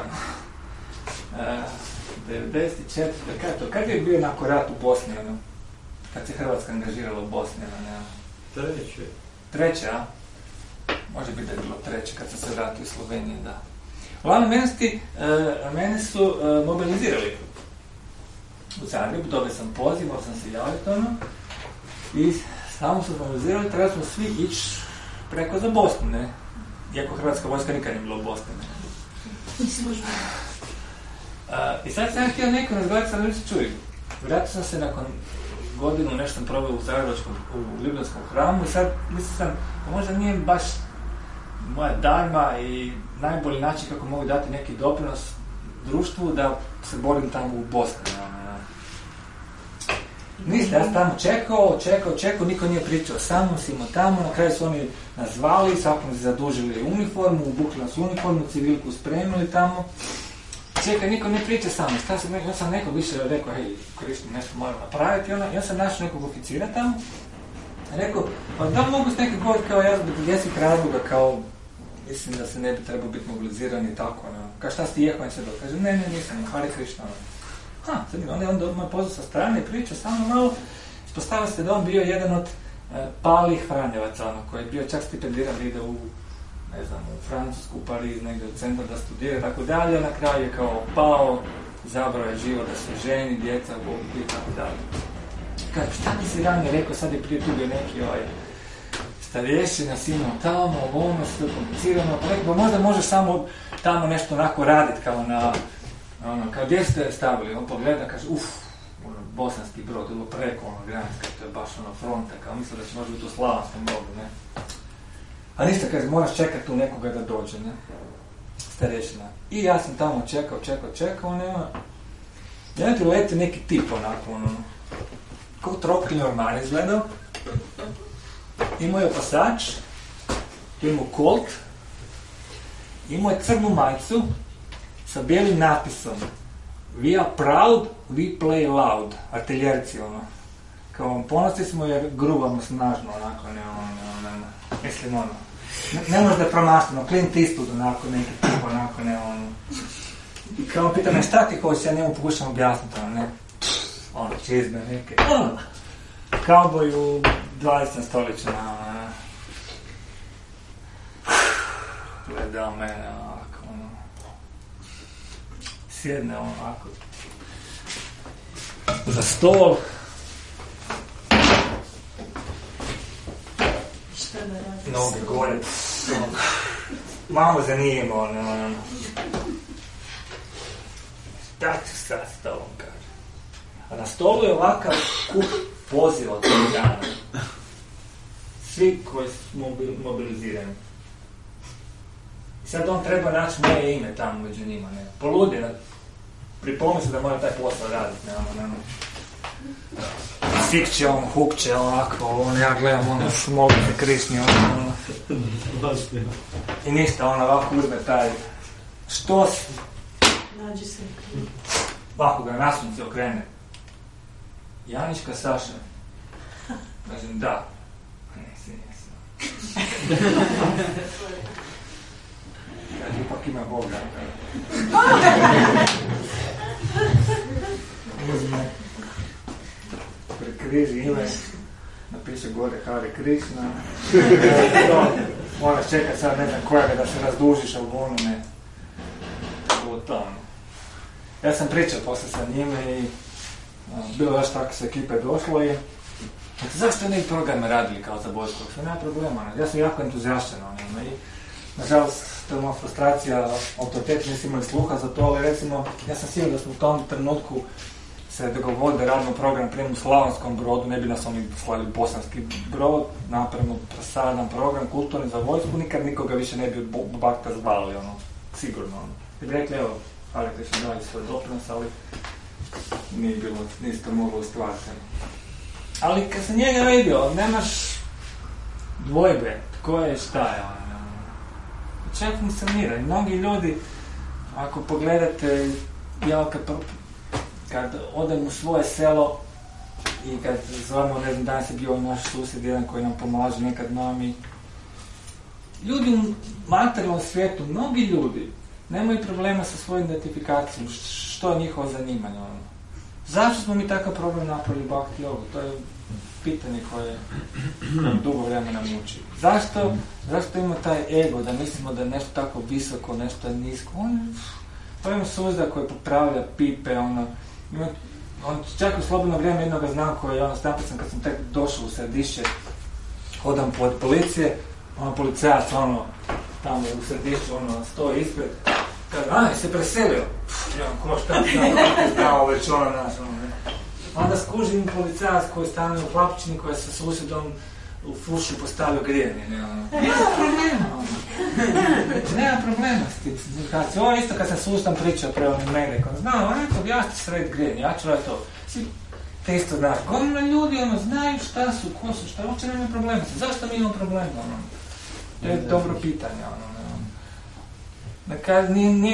94. Kad je bio nakon rat u Bosni? Kad se Hrvatska angažirala u Bosni? Treće, a? Može biti da je bilo treće kad sam se vratio u Sloveniji, da. Uglavnom, mene su mobilizirali u Zagrebu, dobio sam poziv, morao sam se javiti i samo su mobilizirali, trebali smo svi ići preko za Bosnu, ne? Iako Hrvatska vojska nikad nije bila u Bosni, ne? I sad sam htio neko razgledati, sad mi se čuju. Vratio sam se nakon godinu, nešto sam probao u Zagrebačkom, u Ljubljanskom hramu i sad mislim sam, možda nije baš moja dharma i najbolji način kako mogu dati neki doprinos društvu da se borim tamo u Bosni. Ništa, ja sam tamo čekao, niko nije pričao sa mnom, simo tamo, na kraju su oni nazvali, svakom zadužili uniformu, obukli nas uniformu, civilku spremili tamo. Čekaj, niko ne priča sa mnom, ja sam neko više rekao, hej, Krišni, nešto moram napraviti, ja sam našao nekog oficira tamo, rekao, pa da mogu s nekog govoriti kao ja zbog vjerskih razloga, kao, mislim da se ne bi trebao biti mobiliziran i tako, kao šta si ti jehova i sve dok, kaže, ne, nisam, Hare Krišna, onda je on odmah pozvao sa strane i pričao sa mnom malo, ispostavio se da on bio jedan od palih Franjevaca, koji je bio čak stipendiran da ide u Francusku, u Pariz, negdje u centar da studira, tako dalje, na kraju je kao pao, zabrao je život da se ženi, djeca, Bog i tako dalje. Kaže, šta mi si ranije rekao, sad je prije tu bio neki starješina, sino tamo, ono, sve komplicirano, pa možda možeš samo tamo nešto onako raditi, kao na, kao gdje ste stavili, on pogleda, kaže, bosanski brod, ovo preko, granska, to je baš fronta, kao misle da će možda biti u Slavonskom brodu, ne. A ništa, kaže, moraš čekati tu nekoga da dođe, ne, starješina. I ja sam tamo čekao, nema. Ja ti leti neki tip onako, kao trokli Norman izgledao. Imao je pasač, imao Colt, imao je crnu majicu sa bijelim napisom We are proud, we play loud, artiljerci, kao ponosni smo jer grubamo snažno, onako, mislim, ne možda je promašteno, Clint Eastwood, onako, neki tip, onako, i kao pita me šta ti hoće, ja njemu pokušam objasniti, čizme neke, kauboj u 20. stoljeću, gledao mene, ovako, sjedne ovako, za stol, noge gore, malo zanimljivo, šta ću sad s tobom, kaže. A na stolu je ovakav kup poziva od tog dana. Svi koji su mobilizirani. I sad on treba naći moje ime tamo među njima, ne. Poludi, pripomisli da mora taj posao raditi, ne. Sikće hukće, ovako, ja gledam, smolite Krišni, I ništa, ovako uzme taj, što si? Nađi se. Ovako ga na sunce okrene. Janiška Saša. Kažem, da. Nisi. Kaže, ipak ima Boga. Uzme. Prekriži ime. Napiše gore Hare Krišna. Moraš čekati sad ne znam kojega da se razdužiš, ali ono ne. Bilo to. Ja sam pričao posle sa njime i bilo još tako sa ekipe došlo i zašto ne programe radili kao za Bojskog? Sve nema problema. Ja sam jako entuzijašten i nažalost to je moja frustracija, autoritet nisu imali sluha za to, ali recimo ja sam siguran da smo u tom trenutku se dogovorili da radimo program prema u Slavonskom Brodu, ne bi nas oni slali Bosanski Brod, napravimo presadan program kulturni za vojsku, nikad nikoga više ne bi od bakta zvali, sigurno. I bi rekli, evo, Hare Krišna dali svoj doprinos, ali niste mogli ostvariti. Ali kad sam njega vidio, nemaš dvojbe, tko je šta je, čak funkcionira. I mnogi ljudi, ako pogledate, ja kad odem u svoje selo i kad zovemo, ne znam, danas je bio naš susjed jedan koji nam pomaže nekad nam ljudi u materijalnom svijetu, mnogi ljudi nemaju problema sa svojom identifikacijom, što je njihovo zanimanje. Zašto smo mi takav problem napravili Bhakti Yogu? To je pitanje koje dugo vremena muči. Zašto ima taj ego, da mislimo da je nešto tako visoko, nešto je nisko? To ima Suzda koji popravlja pipe, on čak u slobodno vrijeme jednoga znam koji je napisan kad sam tek došao u Središće, hodam pod policije, policajac tamo u Središću stoji ispred, Kaže, se preselio. Ko šta znao već ono naš, Onda skužim policajac koji stane u Klapčini, koji je sa susjedom u fušu postavio grijanje, nema problema s tim. Ovo je isto kad sam susjedom pričao pre onim Medekom, ja ću srediti grijanje, ja ću raditi to. Te isto znaš, gomila ljudi, znaju šta su, ko su, šta, uopće nema problema. Zašto mi imamo problema, To je dobro pitanje, Dakle,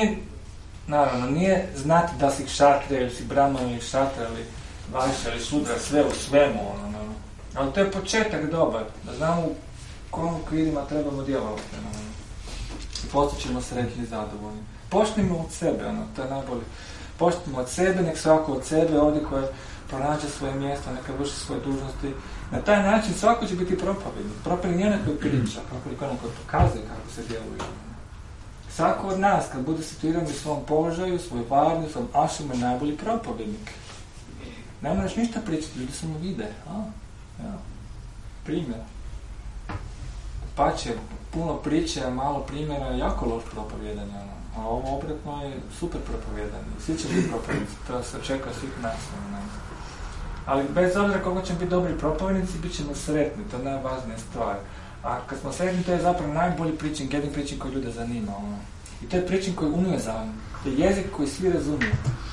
nije znati da si kšatrija ili si brahman ili kšatra ili vajša ili šudra, sve u svemu, Ali to je početak dobar, da znamo u kom okvirima trebamo djelovati, I postićemo sretni i zadovoljni. Počnimo od sebe, to je najbolje. Počnimo od sebe, nek svako od sebe ovdje koje pronađe svoje mjesto, neka vrši svoje dužnosti. Na taj način svako će biti propovednik. Propovednik nije onaj koji priča, propovednik onaj koji pokazuje kako se djeluje. Svako od nas, kad bude situiran u svom položaju, svoj varni, u svom ašemu, je najbolji propovednik. Ne moraš ništa pričati, ljudi samo vide. Primjer. Pa će puno priče, a malo primjera je jako loš propovjedanje. A ovo obratno je super propovjedanje. Svi će biti propovednici, to se očekuje svih nas. Ali bez obzira koliko ćemo biti dobri propovjednici, bit ćemo sretni, to je najvažnija stvar. A kad smo sretni, to je zapravo najbolji preaching, jedin preaching koji ljude zanima. I to je preaching koji je univerzalan. To je jezik koji svi razumiju.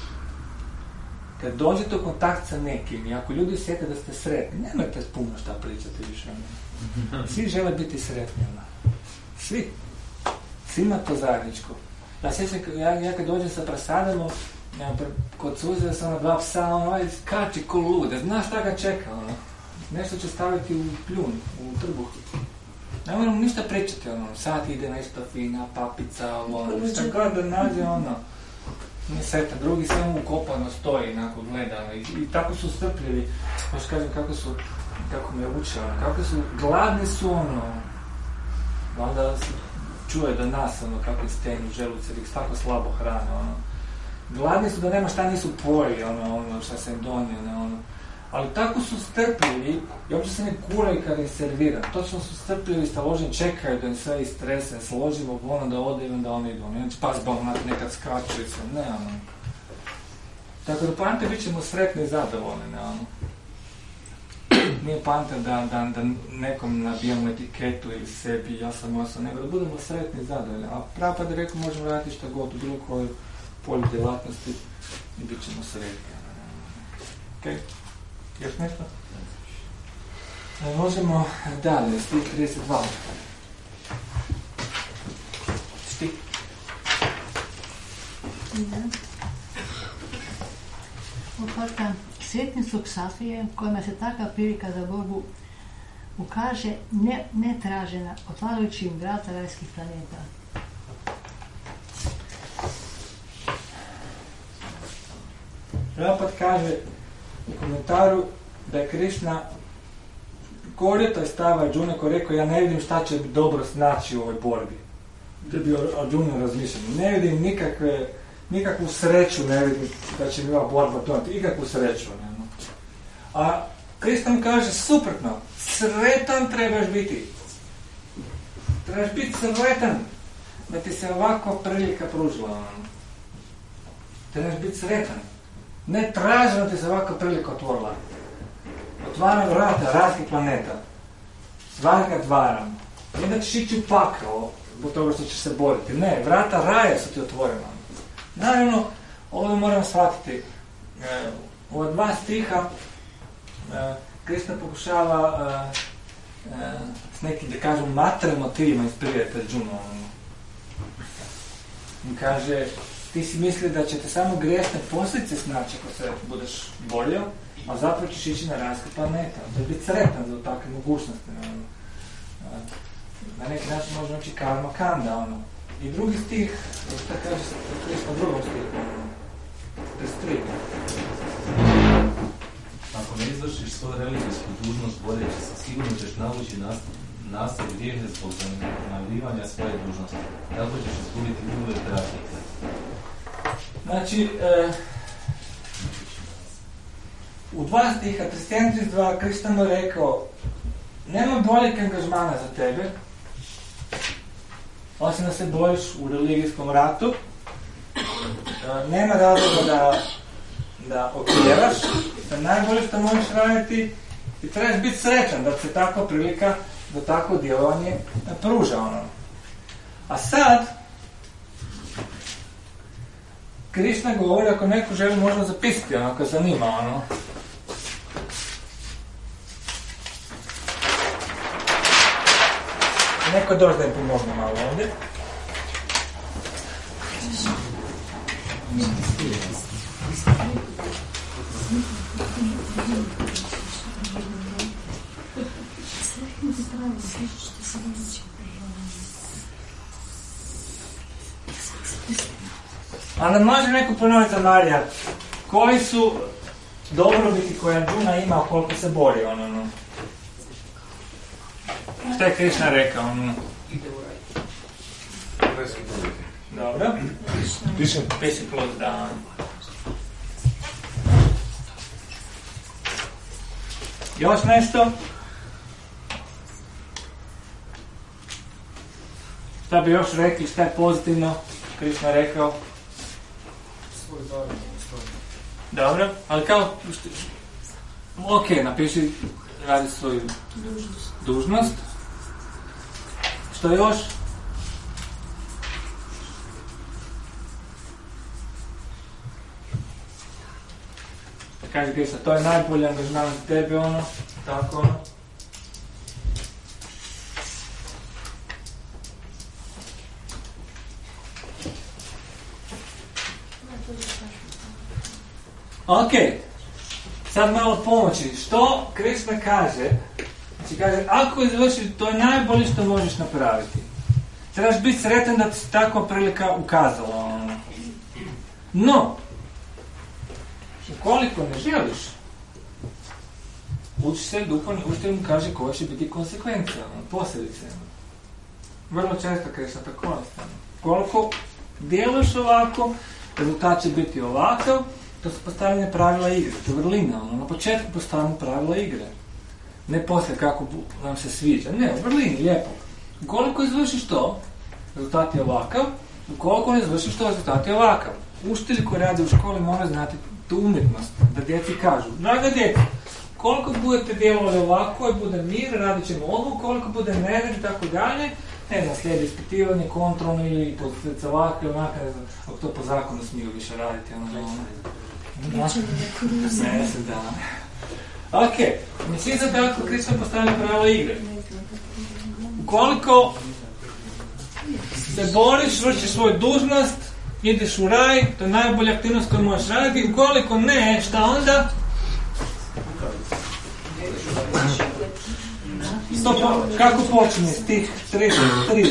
Kad dođete u kontakt sa nekim i ako ljudi sjete da ste sretni, nemojte puno šta pričati više. Svi žele biti sretni. Svi. Svima to zajedničko. Ja sjećam, ja kad dođem sa prasadama, kod Suze sam dva psa, skače ko lude, znaš šta ga čeka, nešto će staviti u pljun, u trbuh. Ne moramo ništa pričati, sad ide nešto fina, papica, šta god da nađe, nije sretan, drugi samo ukopano stoji, onako gleda, i tako su strpljivi, baš kažem kako me uče, kako su, gladni su, onda se čuje do nas, kako je stenju želuce, ih tako slabo hrane, gladni su da nema šta nisu pojeli, šta se im donije, ali tako su strpljivi i uopće se ne kuraju kada im serviram. Točno su strpljivi, staloženi, čekaju da im sve istrese, složimo da ode i onda oni idu. Neće pas nekad skaču i sve, Tako da poanta bit ćemo sretni i zadovoljni, Nije poanta da nekom nabijamo etiketu ili sebi, ja sam, nego da budemo sretni i zadovoljni. A Prabhupada je rekao, možemo raditi šta god u bilo koju polju djelatnosti i bit ćemo sretni. Okay. Još nešto? Možemo dalje, stih 32. Stih. Oporka, sretni su ksatrije kojima se takva prilika za borbu ukaže netražena, otvarajući im vrata rajskih planeta. Prabhupada kaže u komentaru da je Krišna govorio taj stav Arjuna koji je rekao, ja ne vidim šta će dobro snaći u ovoj borbi. To je bio Arjuna razmišljeno. Ne vidim nikakvu sreću, ne vidim da će mi ova borba donati, ikakvu sreću. A Krišna mu kaže suprotno, sretan trebaš biti. Trebaš biti sretan da ti se ovakva prilika pružila. Trebaš biti sretan. Ne tražim da ti se ovakva prilika otvorila. Otvaram vrata rajskih planeta. Svaka otvaram. Ne da ćeš ići u pakao zbog toga što ćeš se boriti. Ne, vrata raja su ti otvorena. Naravno, ovo moram shvatiti. U ova dva stiha Krišna pokušava s nekim, da kažem, materijalnim motivima inspirirati Arjunu. I kaže, ti si misli da će te samo grijesne posljedice snaći ako se budeš borio, a zapravo ćeš ići na rajske planeta. To je biti sretan za takve mogućnosti. Na neki način možemo ići karma kanda. I drugi stih, šta kaže Krišna u drugom stihu? 33. Ako ne izvršiš svoju religijsku dužnost boreći se, sigurno ćeš navući nastav grijehe zbog zanavljivanja svoje dužnosti. Tako ćeš izgubiti ugled ratnika. Znači, u dva stiha, 31-32, Krišna mu je rekao, nema boljeg angažmana za tebe, osim da se boriš u religijskom ratu, nema razloga da oklijevaš, da najbolje što možeš raditi i trebaš biti srećan da se takva prilika da takvo djelovanje pruža ono. A sad Krišna govori, ako neko želi možda zapisati, ako zanima ono. Neko dođe da im pomogne malo ovdje. Ali može neko ponoviti za Marija, koji su dobrobiti koje Arjuna ima koliko se bori ono. Šta je Krišna rekao ono? Dobro. Piši plus da. Još nešto? Šta bi još rekli, šta je pozitivno Krišna rekao? Dobro, ali kao ok, napiši radi svoju dužnost. Što još? Kaže Krišna, to je najbolje angažman za tebe ono, tako ono. Ok, sad malo pomoći. Što Krišna kaže? Znači kaže, ako izvršiš, to je najbolje što možeš napraviti. Trebaš biti sretan da ti se takva prilika ukazala. No, ukoliko ne želiš, uči se duhovni učitelj mu kaže koje će biti konsekvencije, posljedice. Vrlo često Krišna tako koristi. Koliko djeluješ ovako, rezultat će biti ovakav. To su postavljene pravila igre, to je vrlina, na početku postavljamo pravila igre. Ne poslije kako nam se sviđa, ne, u vrlini, lijepo. Ukoliko izvršiš to, rezultat je ovakav, ukoliko ne izvršiš to, rezultat je ovakav. Učitelji koji rade u školi moraju znati tu umjetnost, da djeci kažu, draga djeca, koliko budete djelovali ovako i bude mir, radit ćemo ovo, koliko bude nered i tako dalje, ne znam, slijedi ispitivanje, kontrolno ili posljedica ovako ili onako, ne znam, ako to po zakonu smiju više raditi, Mjesec dana. Ok, mislim za tako Krišna postavlja pravila igre. Ukoliko se boriš, vršiš svoju dužnost, ideš u raj, to je najbolja aktivnost koju možeš raditi. Ukoliko ne, šta onda? Kako počne s tih 33?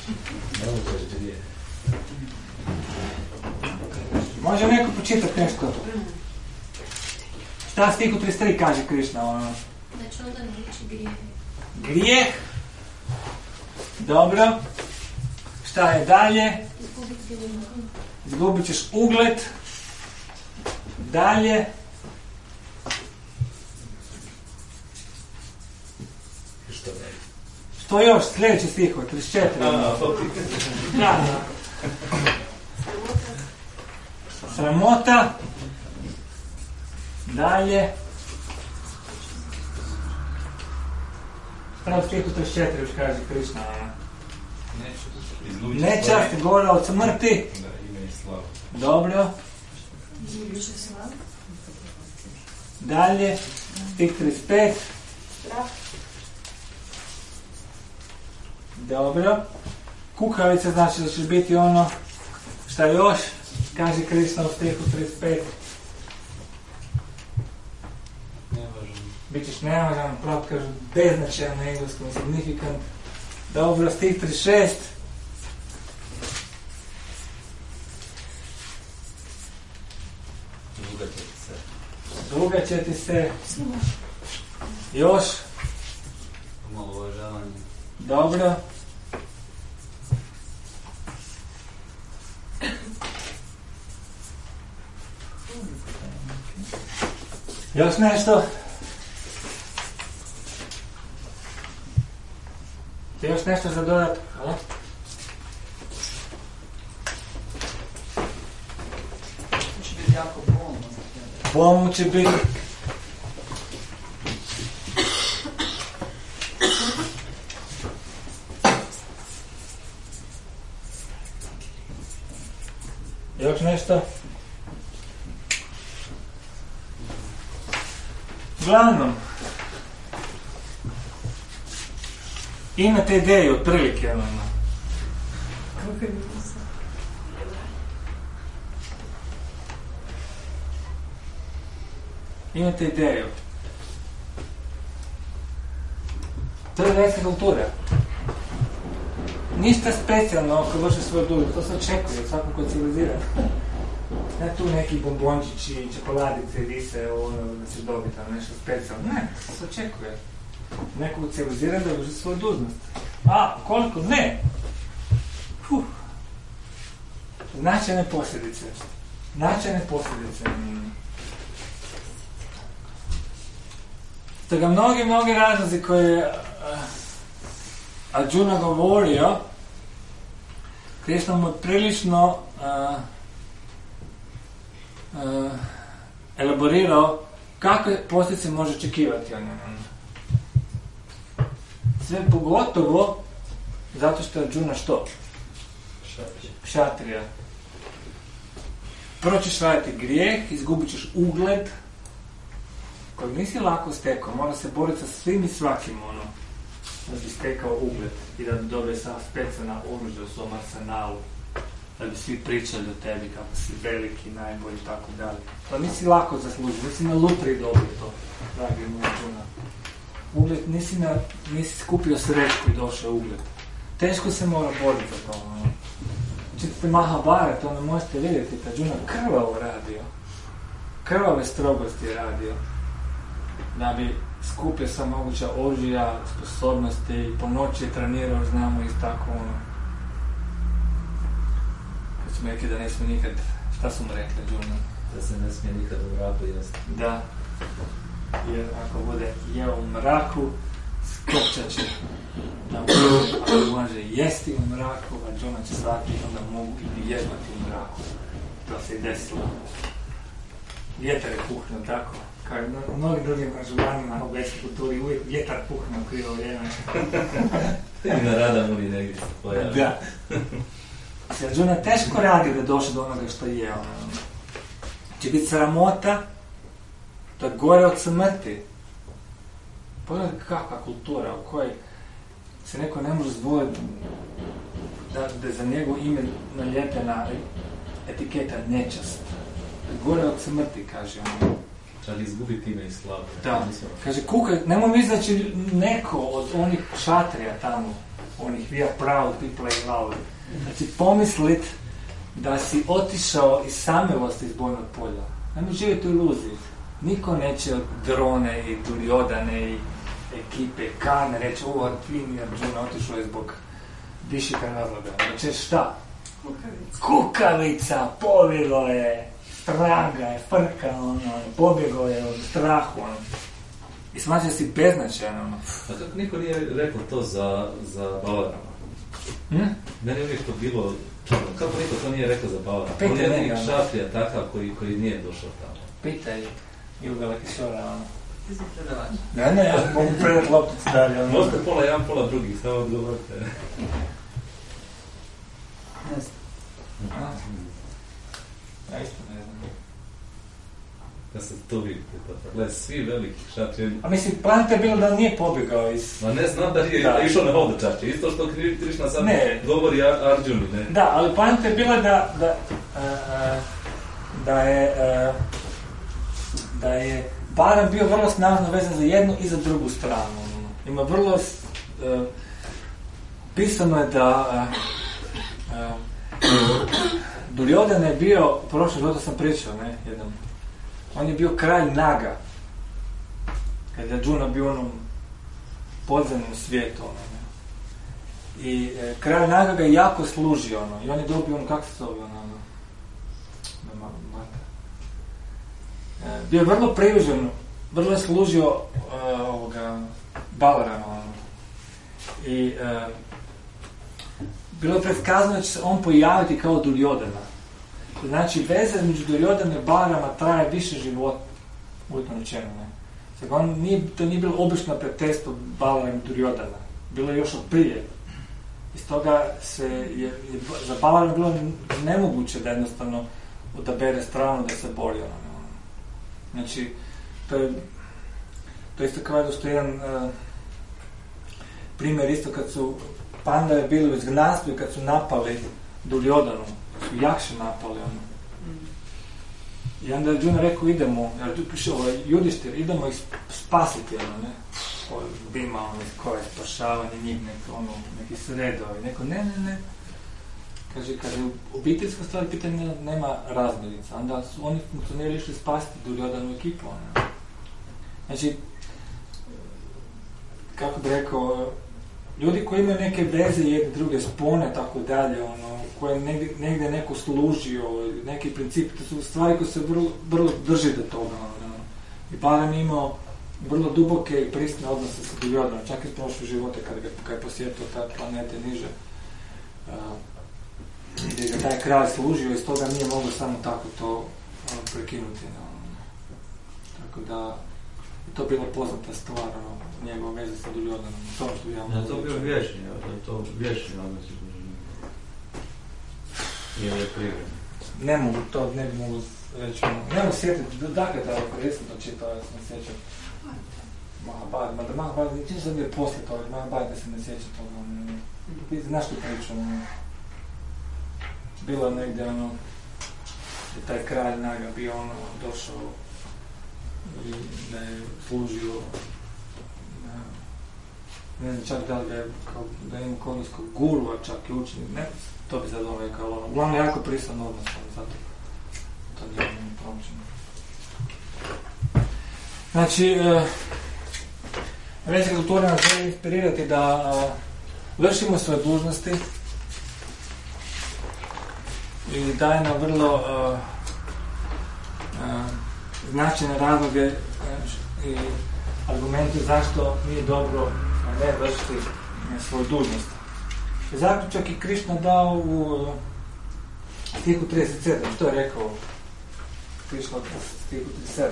Može neko počitati nešto? Šta stihu 33 kaže Krišna? Da će onda nauči grijeh. Grijeh? Dobro. Šta je dalje? Izgubit ćeš ugled. Dalje. Što još? Sljedeći stihu, 34. Da. Sramota. Dalje. Prvo stihu 34 još kaže Krišna. Nečast, gora od smrti. Dobro. Dalje. Stih 35. Dobro. Kukavica znači da će biti ono. Šta još? Kaže Krišna u stihu 35. Bićeš nevažan, pravo kažu beznačajan na engleskom, significant. Dobro, stih 36. Druga će ti se. Još. Omalovažavanje. Dobro. Još nešto? Još nešto za dodat? Hvala. Bol će biti. Još nešto? Uglavnom, imate ideju otprilike, Kako je bilo sad? Imate ideju. To je vjerska kultura. Ništa specijalno ako vrši svoju dužnost, to se očekuje od svakog ko civilizira. Ne tu neki bombončići, čokoladice, vise, da se dobije tamo nešto specijalno. Ne, to se očekuje. Nekog civilizira da vrši svoju dužnost. A, koliko? Ne! Značajne posljedice. Značajne posljedice. Stoga mnogi razlozi koje je Arjuna govorio, Krishna mu prilično elaborirao kakve posljedice može očekivati on. Sve pogotovo zato što je Arjuna što? Kšatrija. Prvo ćeš raditi grijeh, izgubit ćeš ugled kojeg nisi lako stekao, mora se boriti sa svim i svakim da bi stekao ugled i da dobije sam specijalna oružja u svom arsenalu, da bi svi pričali o tebi kako si veliki, najbolji i tako dalje. To nisi lako zaslužio, nisi na lutri dobio to, dragi moj Arjuna. Ugled, nisi skupio srećku i došao ugled. Teško se mora boriti za to. Čitate Mahabharat, možete vidjeti da Arjuna krvavo radio. Krvave strogosti je radio. Da bi skupio sva moguća oružja, sposobnosti, po noći je trenirao, znamo isto tako kad smo rekli da ne smije nikad, šta su mu rekli Arjuna? Da se ne smije nikad u mraku jesti. Da. Jer ako bude jeo u mraku, skopčat će na mraku, ako može jesti u mraku, Arjuna će shvatiti, onda mogu i vježbati u mraku. To se i desilo. Vjetar je puhnuo tako. Kao i u mnogim drugim anžulanima u večkoj kulturi, uvijek vjetar puhnuo u krivo vrijeme. I na rada mu ni negdje se pojavi. Da. Arjuna teško radi da došlo do onoga što je. Će biti sramota, to je gore od smrti. Pogledaj kakva kultura u kojoj se neko ne može zvoliti da je za njegov ime nalijepljena etiketa nečast. Gore od smrti, kaže on. Čak izgubiti ime i slavu. Da, kaže, kukaj, nemoj misliti da će neko od onih šatrija tamo, onih we are proud people in love, da će pomislit da si otišao iz samilosti iz bojnog polja. Nemoj živjeti u iluziji. Niko neće od Drone i Duryodhane i ekipe Karne reći, fin Arjuna otišao je zbog viših razloga. Znači šta? Kukavica, povilo je, straga je, frka, pobjegao je od strahu, I smađa si beznačajan, A kako niko nije rekao to za Balarama? Meni je uvijek to bilo čudno. Kako niko to nije rekao za Balarama? On je jedini šatrija takav koji nije došao tamo. Pitaj Jugala Kishora, Ti si predavač. Ne, ja mogu predati lopticu dalje. Možete pola jedan, pola drugi, samo odgovorite. Ne znam. Ja isto ne znam. Ja sam to vidio. Gledaj, svi veliki šatrije. A mislim, plan je bilo da nije pobjegao iz... Ma ne znam da nije išao na hodočašće. Isto što Krišna sad govori Arjuni, ne? Da, ali plan je bila da je Baran bio vrlo snažno vezan za jednu i za drugu stranu. Ima vrlo... pisano je da... Duryodhana je bio, prošlo života sam pričao, jednom. On je bio kralj Naga. Kad je Arjuna bio u onom podzemnom svijetu. I kralj Naga ga je jako služio. I on je dobio kako se zove bio je vrlo privižen, vrlo je služio Balarama. I bilo je predskazano da će se on pojaviti kao Duryodhana. Znači, veza između Duryodhana i Balarama traje više života, uvjetno rečeno, ne. To nije bilo obično prijateljstvo Balarama i Duryodhana, bilo je još od prije. I stoga za Balarama bilo nemoguće da jednostavno odabere stranu da se bori. Znači, to isto kao da što je jedan primjer isto kad su Pandave bili u izgnanstvu i kad su napali Duryodhanu, su jakše napali ono. I onda je Arjuna rekao idemo, jer tu piše Judištir, idemo ih spasiti, ono, ne? Bima, ono, koje spašavanje njih, neki sredovi, neko ne. Kaže, obiteljska stvar pitanja nema razmirica, onda su oni funkcionirali išli spasiti Duryodhanu ekipu, ono. Znači, kako bi rekao, ljudi koji imaju neke veze jedne druge spone, tako dalje, ono, koje negdje neko služio, neki princip, to su stvari koje se vrlo drži do toga. Ono. I Balaram je imao vrlo duboke i prisne odnose sa Duryodanom, čak i s prošle živote kad je posjetio ta planete niže. Gdje je taj kralj služio i s toga nije mogao samo tako to prekinuti. Tako da to bila poznata stvar, njegova veza sa Duryodanom. To je bio vječni, to vječni odnos. Ili je prirodno? Ne mogu reći, ne mogu sjetiti, dakle da jesam to čitao, ja se ne sjećam. Mahabharata, čini se da je poslije toga, Mahabharata se ne sjeća toga. Znaš tu priču, bilo je negdje je taj kralj Naga bio došao i da je služio, ne znam čak da li da je imao kodinskog gurua čak i učenik, ne, to bi sad rekao, uglavnom jako prisan odnos, zato to nije promučeno. Znači, Vedska kultura nas želi inspirirati da vršimo svoje dužnosti i daje nam vrlo značajne razloge i argumente zašto nije dobro ne vršiti svoju dužnost. Zaključak je Krišna dao u stihu 37, što je rekao Krišna u stihu 37,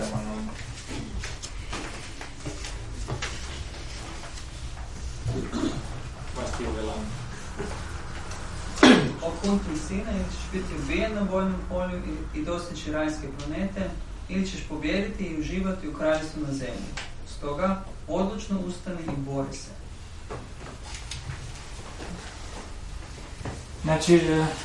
O Kunti sina, ili ćeš biti ubijen na vojnom polju i dostići rajske planete, ili ćeš pobijediti i uživati u kraljestvu na zemlji. Stoga, odlučno ustani i bori se. Znači,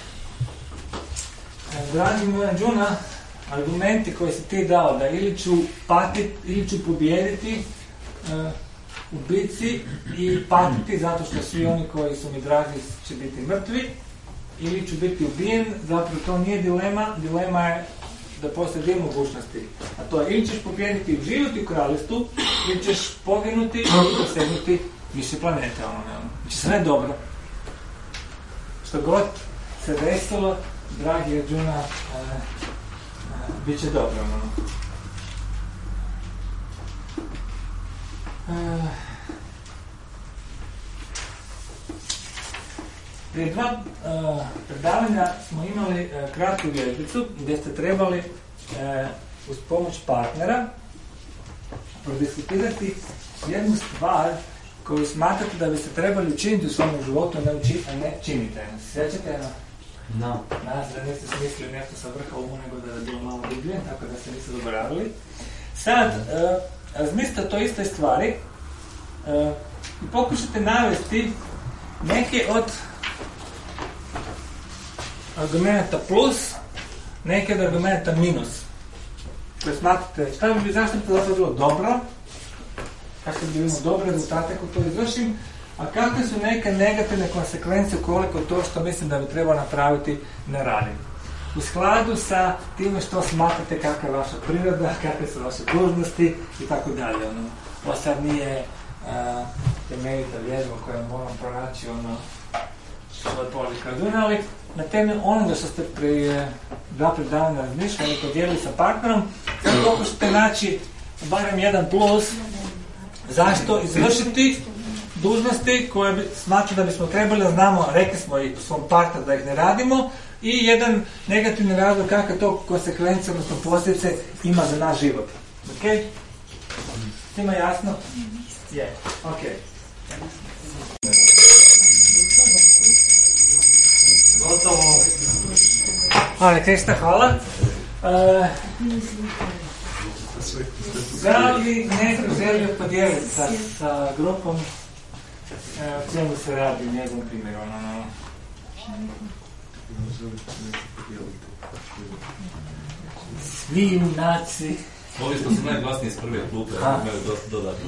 dragi moj Arjuna, argumenti koji si ti dao da ili ću patiti, ili ću pobijediti u bitci i patiti zato što svi oni koji su mi dragi će biti mrtvi, ili ću biti ubijen, zapravo to nije dilema je da postoje dvije mogućnosti, a to je ili ćeš pobijediti i uživati u kraljestvu, ili ćeš poginuti i dosegnuti više planete. Znači sve dobro. Što god se desilo, dragi Arjuna, bit će dobro. Prije dva predavanja smo imali kratku vježbicu gdje ste trebali uz pomoć partnera prodiskutirati jednu stvar koju smatrate da biste trebali učiniti u svom životu, a ne činite. Sjećate? No. Nas da niste smislili nešto sa vrha umu, nego da je bilo malo dublje, tako da se niste zaboravili. Sad, razmislite o toj istoj stvari i pokušajte navesti neke od argumenta plus, neke od argumenta minus. Koje smatrate, zašto bi to zapravo bilo dobro, kako bi imao dobre rezultate ako to izvršim, a kakve su neke negativne konsekvencije ukoliko to što mislim da bi trebao napraviti ne radim. U skladu sa time što smatrate kakva je vaša priroda, kakve su vaše dužnosti i tako dalje. Ovo sad nije temeljita vježba koju moram pronaći svoj polika Arjuna, ali na temelju onoga što ste prije dva predavanja razmišljali i podijelili sa partnerom, sad pokušate naći barem jedan plus zašto izvršiti dužnosti koje znači da bismo trebali da znamo, rekli smo i svom partneru da ih ne radimo, i jedan negativni razlog kakve to konsekvencije, odnosno posljedice ima za naš život. Ok? Svima jasno? Je. Ok. Gotovo. Hvala Krista, hvala. Da li neko želio podijeliti sa grupom o čemu se radi, njegov primjer, svi junaci. Ovi smo su najglasniji iz prve klupe, imaju dodatno.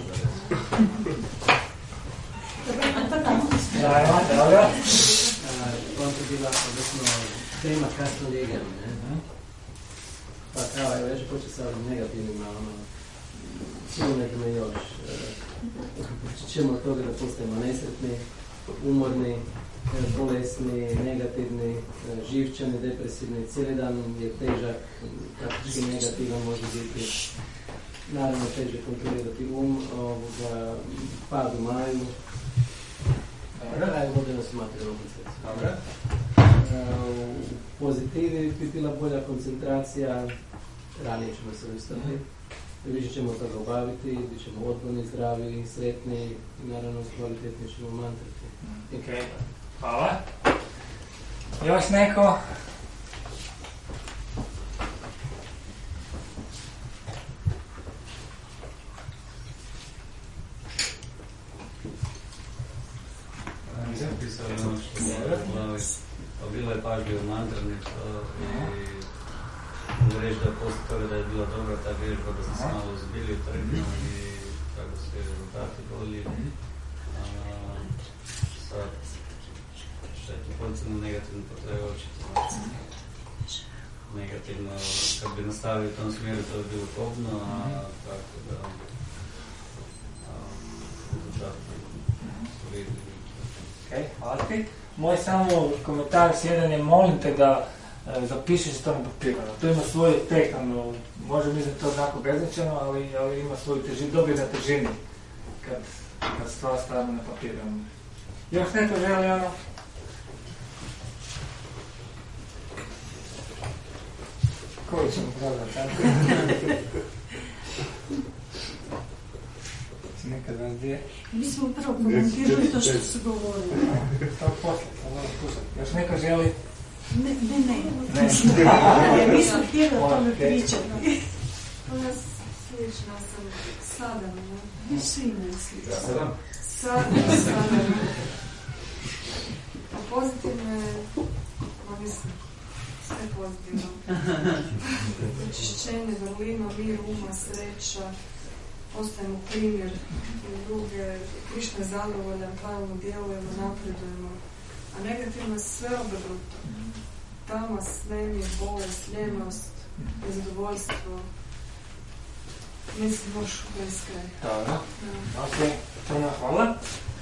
Dobro. On je bila, odnosno, tema kasno lijeganje, ne? Pa kao, evo, ja ću početi sa negativnima, sigurno nekima još. Ćemo od toga da postajemo nesretni, umorni, bolesni, negativni, živčani, depresivni, cijeli dan je težak, praktički negativan može biti. Naravno, teže kontrolirati pad u maju, kraj vodeno su materijalnom procesu. U pozitivi bi bila bolja koncentracija, ranije ćemo se ustati, više ćemo toga obaviti, bit ćemo odborni, zdravi, sretni i naravno kvalitetnije ćemo mantrati. Ok, hvala. Još neko? Zapisali ono što je u glavi. Bilo je pažljivo mantranica i mogu reći da poslije toga da je bila dobra ta vježba, da sam se malo uzbilio trgnuo i kako se rezultati bolji. Sad, što je to potpuno negativno, to treba očito. Negativno, kad bi nastavio u tom smjeru, to bi bilo kobno, a tako da rezultati su vidjeli. Ok, hvala ti. Moj samo komentar jedan je, molim te da zapišeš to na papiru. To ima svoj efekt, može misliti to znako beznačajno, ali ima svoju težinu, dobije na težini kad stvar stavimo na papiru. Još neko želi ono? Koji ćemo pravati, tako? Nekad vas dvije. Mi smo prvo komentirali to što su govorili. To poslije, samo slušati. Još neko želi? Ne. Mi smo htjeli o tome pričati. Ona slična sam sada, ne? Vi svi ne slični. Sada. A pozitivno je, mislim, sve pozitivno. Očišćenje, vrlina, mir, uma, sreća, postajemo primjer i druge, Krišna je zadovoljan, pravilno djelujemo, napredujemo. A negativno je sve obrnuto. Tamas, nemir, bolest, ljenost, nezadovoljstvo. Mislim, možeš bez kraja. Dobro. Ok, puno hvala.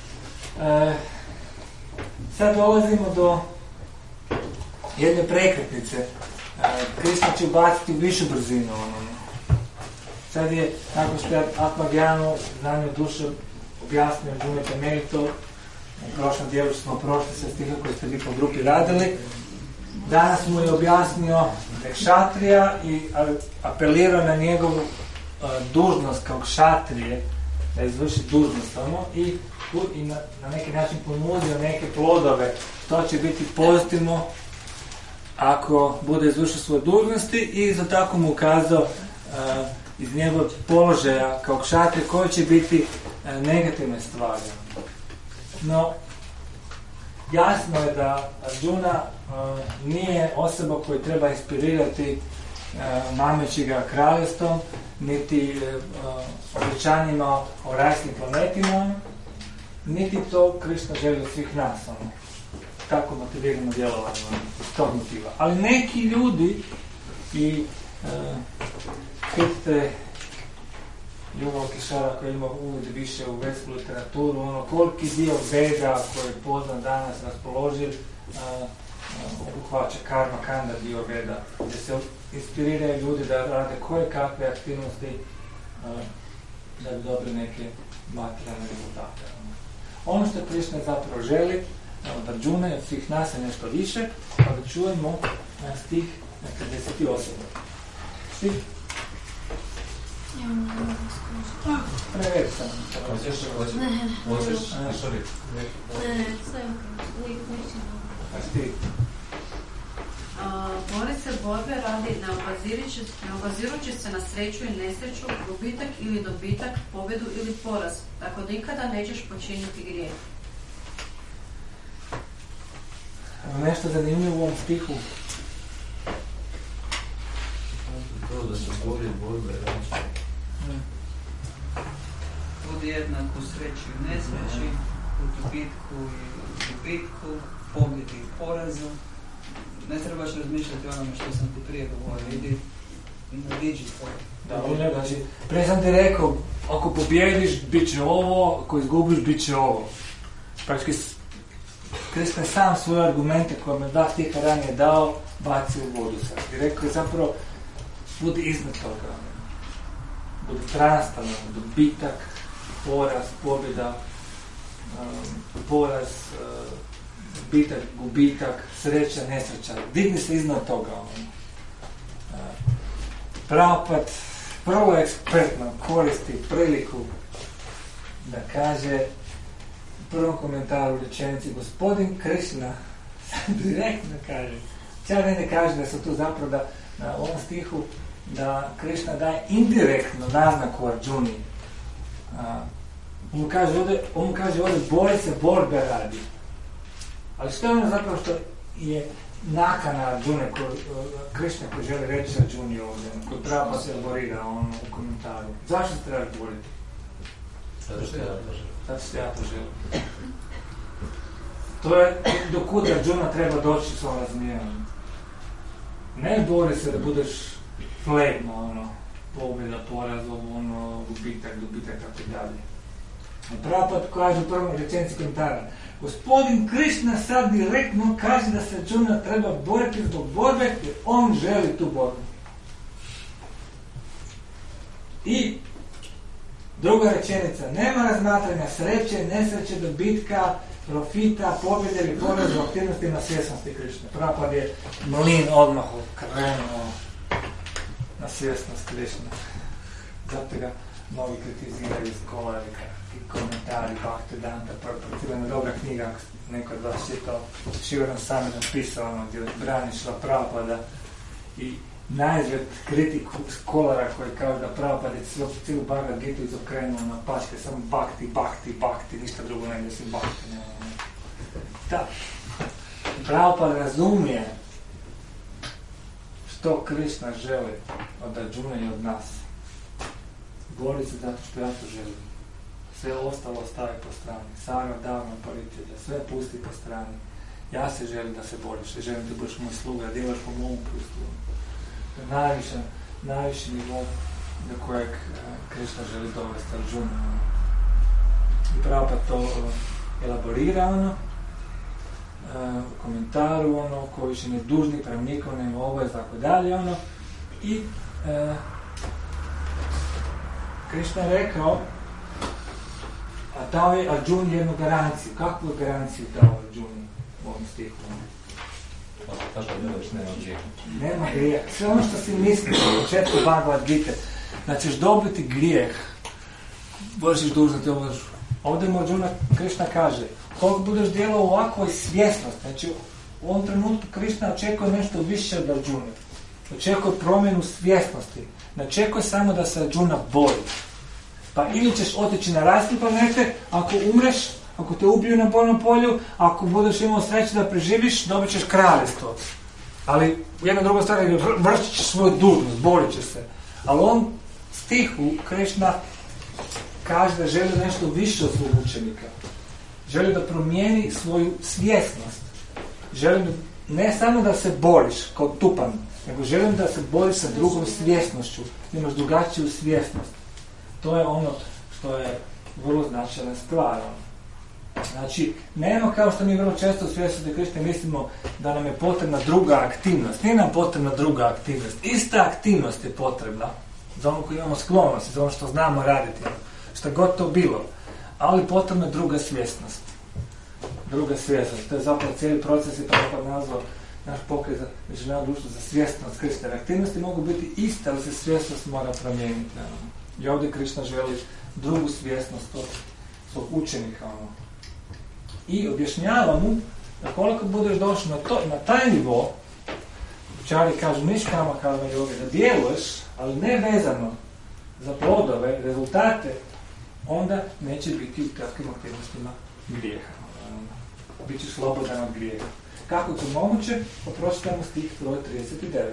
Sad dolazimo do jedne prekretnice. Krišna će ubaciti u višu brzinu. Sad je, nakon što je Atmagijanu, znanje duše, objasnio Arjuni temeljito, u prošlom dijelu smo prošli sa stiha koji ste vi po grupi radili. Danas mu je objasnio kšatrija i apelirao na njegovu dužnost kao kšatrije, da izvrši dužnost i na neki način ponudio neke plodove što će biti pozitivno ako bude izvršio svoje dužnosti, i isto tako mu ukazao iz njegovog položaja kao kšatrije koje će biti negativne stvari. No, jasno je da Arjuna nije osoba koju treba inspirirati nameći ga kraljevstvom, niti obećanjima o rajskim planetima, niti to Krišna želi od svih nas. Tako motivirano djelovanje iz tog motiva. Ali neki ljudi i pitite Yuval Kishara koji ima uvid više u vedsku literaturu, koliki dio Veda koji je poznan danas raspoloživ obuhvaća karma kanda dio Veda, gdje se inspiriraju ljudi da rade koje kakve aktivnosti da bi dobili neke materijalne rezultate. Ono što Krišna zapravo želi od Arjuna i od svih nas je nešto više, pa da čujemo stih 48. Stih? Prevedi sam. Možeš išoriti. Stih. Bori se borbe radi ne obazirući se na sreću i nesreću, gubitak ili dobitak, pobjedu ili poraz, tako da nikada nećeš počiniti grijeh. Nešto zanimljivo u ovom stihu. To da se bori borbe radi. Budi jednak u sreći i nesreći, u dobitku i gubitku, pobjedi i porazu. Ne trebaš razmišljati o onome što sam ti prije govorio, idi i nadiđi to. Da, znači, prije sam ti rekao, ako pobjediš, bit će ovo, ako izgubiš, bit će ovo. Praktički, Krišna sam svoje argumente koje me 2 stiha ranije dao, baci u vodu sad. I rekao je zapravo, budi iznad toga. Budi transparentan, dobitak, poraz, pobjeda, poraz, dobitak, gubitak, sreća, nesreća. Digni se iznad toga. Prabhupada vrlo ekspertno koristi priliku da kaže u prvom komentaru rečenici gospodin Krišna direktno kaže, čak ne kaže da su tu zapravo da na ovom stihu da Krišna daje indirektno naznaku Arjuni. On mu kaže ovdje bori se borbe radi. Ali što je ono zapravo što je nakana Arjune, Krišna koji želi reći Arjuni ovdje, koji Prabhupada se elaborira u komentaru. Zašto se trebaš boriti? Zato što ja to želim. To je do kuda Arjuna treba doći s ovom razumijevanju. Ne bori se da budeš flegma, pobjeda, poraz, gubitak, tako dalje. Prabhupada kaže u prvom rečenici komentara, gospodin Krišna sad direktno kaže da se Arjuna treba boriti zbog borbe jer on želi tu borbu. I druga rečenica, nema razmatranja sreće, nesreće, dobitka, profita, pobjede ili poraza u aktivnostima svjesnosti Krišne. Prabhupada je mlin odmah krenuo na svjesnost Krišne. Zato ga mnogi kritiziraju iz kolarika i komentari Bhaktivedanta, protivljena dobra knjiga, neko od vas čitao, Šivaram Sami napisao gdje brani Šrila Prabhupada i najzred kritiku skolara koji kaže da Prabhupada je cijelu Bhagavad Gitu izokrenuo na pačke, samo bhakti, ništa drugo ne mislim bhakti. Da, Prabhupada razumije što Krišna želi od Arjuna i od nas. Bori se zato što ja to želim. Sve ostalo stavi po strani. Sara, davno, paritjelja, sve pusti po strani. Ja se želim da se boriš, želim da budeš moj sluga, da djelaš po mom prislugu. To je najviši nivo do kojeg Krišna želi dovesti Arjuna. I Prabhupada to elaborira u komentaru koji više ne dužni prema nikom, nema obavez, tako dalje i Krišna je rekao, a dao je Arjuni jednu garanciju. Kakvu je garanciju dao Arjuni u ovom stihu? Tako djelaš, nema grijeha. Nema grijeha. Sve ono što si mislio u početku Bhagavad Gita, da ćeš dobiti grijeh, budeš dužan ti oblažu. Ovdje mu Arjuna Krišna kaže, koliko budeš djelao u ovakvoj svjesnosti, znači u ovom trenutku Krišna očekuje nešto više od Arjuna. Očekuje promjenu svjesnosti. Ne očekuje samo da se Arjuna bori. Pa ili ćeš otići na razne planete, ako umreš, ako te ubiju na bojnom polju, ako budeš imao sreće da preživiš, dobit ćeš kraljevstvo. Ali u jednom drugom strani vršit ćeš svoju dužnost, borit ćeš se. Ali on stihu Krišna kaže da želi nešto više od svog učenika. Želi da promijeni svoju svjesnost. Želi ne samo da se boriš kao tupan, nego želim da se boriš sa drugom svjesnošću, da imaš drugačiju svjesnost. To je ono što je vrlo značajna stvar. Znači, nema kao što mi vrlo često u svjesnosti Krišne mislimo da nam je potrebna druga aktivnost. Nije nam potrebna druga aktivnost. Ista aktivnost je potrebna za ono koji imamo sklonost, za ono što znamo raditi, što god to bilo. ali potrebna je druga svjesnost. Druga svjesnost, to je zapravo cijeli proces i tako nazvao naš pokret za življeno društvo za svjesnost Krishna. Aktivnosti mogu biti iste, ali se svjesnost mora promijeniti. I ovdje Krishna želi drugu svjesnost od svog učenika. I objašnjava mu da koliko budeš došao na taj nivo, učari kažu niškama karma yoga, da djeluješ, ali ne vezano za plodove, rezultate, onda neće biti u takvim aktivnostima grijeha. Biće slobodan od grijeha. Kako je to moguće? Pročitajmo stih 39.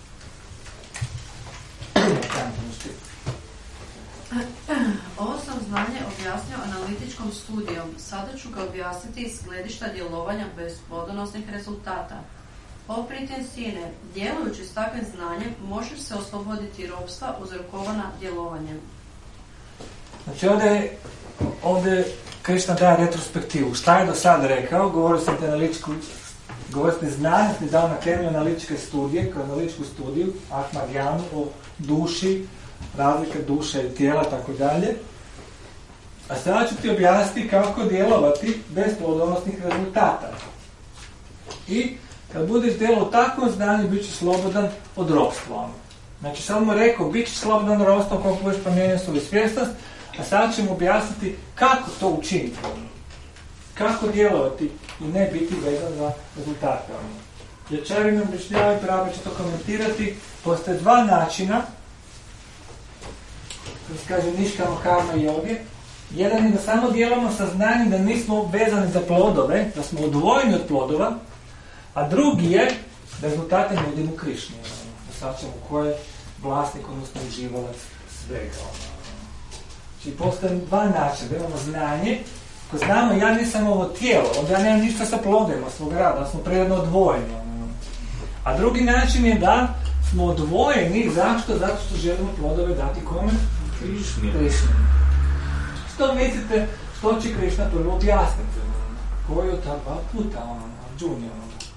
Ovo sam znanje objasnio analitičkom studijom. Sada ću ga objasniti iz gledišta djelovanja bez plodonosnih rezultata. O pritim sine, djelujući s takvim znanjem, možeš se osloboditi ropstva uzrokovana djelovanjem. Znači ovdje Krishna daje retrospektivu. Šta je do sada rekao? Govorio sam te znanje, ti dao na temelju analitičke studije, kroz analitičku studiju, Atma Gyanu, o duši, razlika duše i tijela, tako dalje. A sada ću ti objasniti kako djelovati bez plodonosnih rezultata. I kad budeš djelao takvom znanju, bit ćeš slobodan od ropstva. Znači, samo mu rekao, bit ćeš slobodan od ropstva koliko budeš promijenio svoju svjesnost, a sada ćemo objasniti kako to učiniti. Kako djelovati i ne biti vezan za rezultate. Ječari nam objašnjavaju, Prabhupada će to komentirati, postoje dva načina, da se kaže niškama karma yoge. Jedan je da samo djelujemo sa znanjem da nismo vezani za plodove, da smo odvojeni od plodova, a drugi je da rezultate nudimo Krišni. Da sačemo ko je vlasnik, odnosno uživalac svega. Znači postoje dva načina, da imamo znanje, ko znamo ja nisam ovo tijelo, onda ja nemam ništa sa plodima svog rada, da smo prirodno odvojeni. A drugi način je da smo odvojeni, zašto? Zato što želimo plodove dati kome? Krišni. Što mislite, što će Krišna prvo objasniti? Koji od ta dva puta, Arjuna?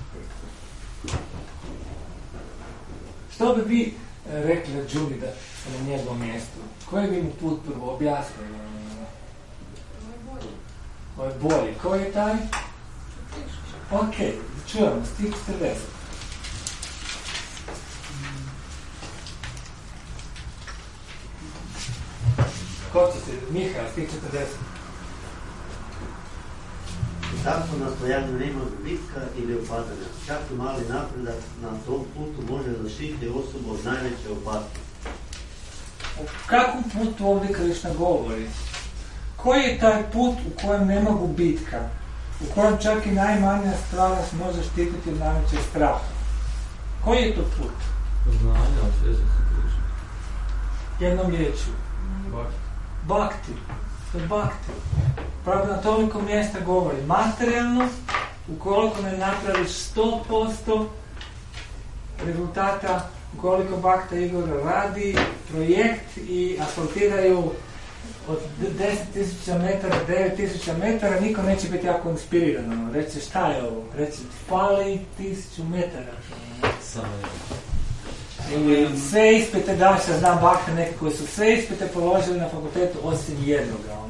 Što bi vi rekli Arjuni da na njegovom mjestu? Koji bi mu put prvo objasnili? Ovo je bolji. Koji je taj? Ok, čujemo, stih 40. Ko će se? Mihael, stih 40. Tako nastojanje nema gubitka ili opadanja. Čak i mali napredak na tom putu može zaštiti osobu od najveće opasnosti. O kakvom putu ovdje Krišna govori? Koji je taj put u kojem nema gubitka? U kojem čak i najmanja stvar nas može štititi od najvećeg straha? Koji je to put? Znanje od svjesnosti Krišne. Jednom riječju. Bhakti. To je bhakti. Pravda na toliko mjesta govori. Materijalno, ukoliko ne napraviš 100% rezultata, ukoliko Bhakta Igor radi projekt i asfaltiraju od 10.000 metara, 9.000 metara, niko neće biti jako inspiriran. Reći šta je ovo? Reći fali 1000 metara. Ili sve ispite, da se znam Bhakta neki koji su sve ispite položili na fakultetu osim jednoga.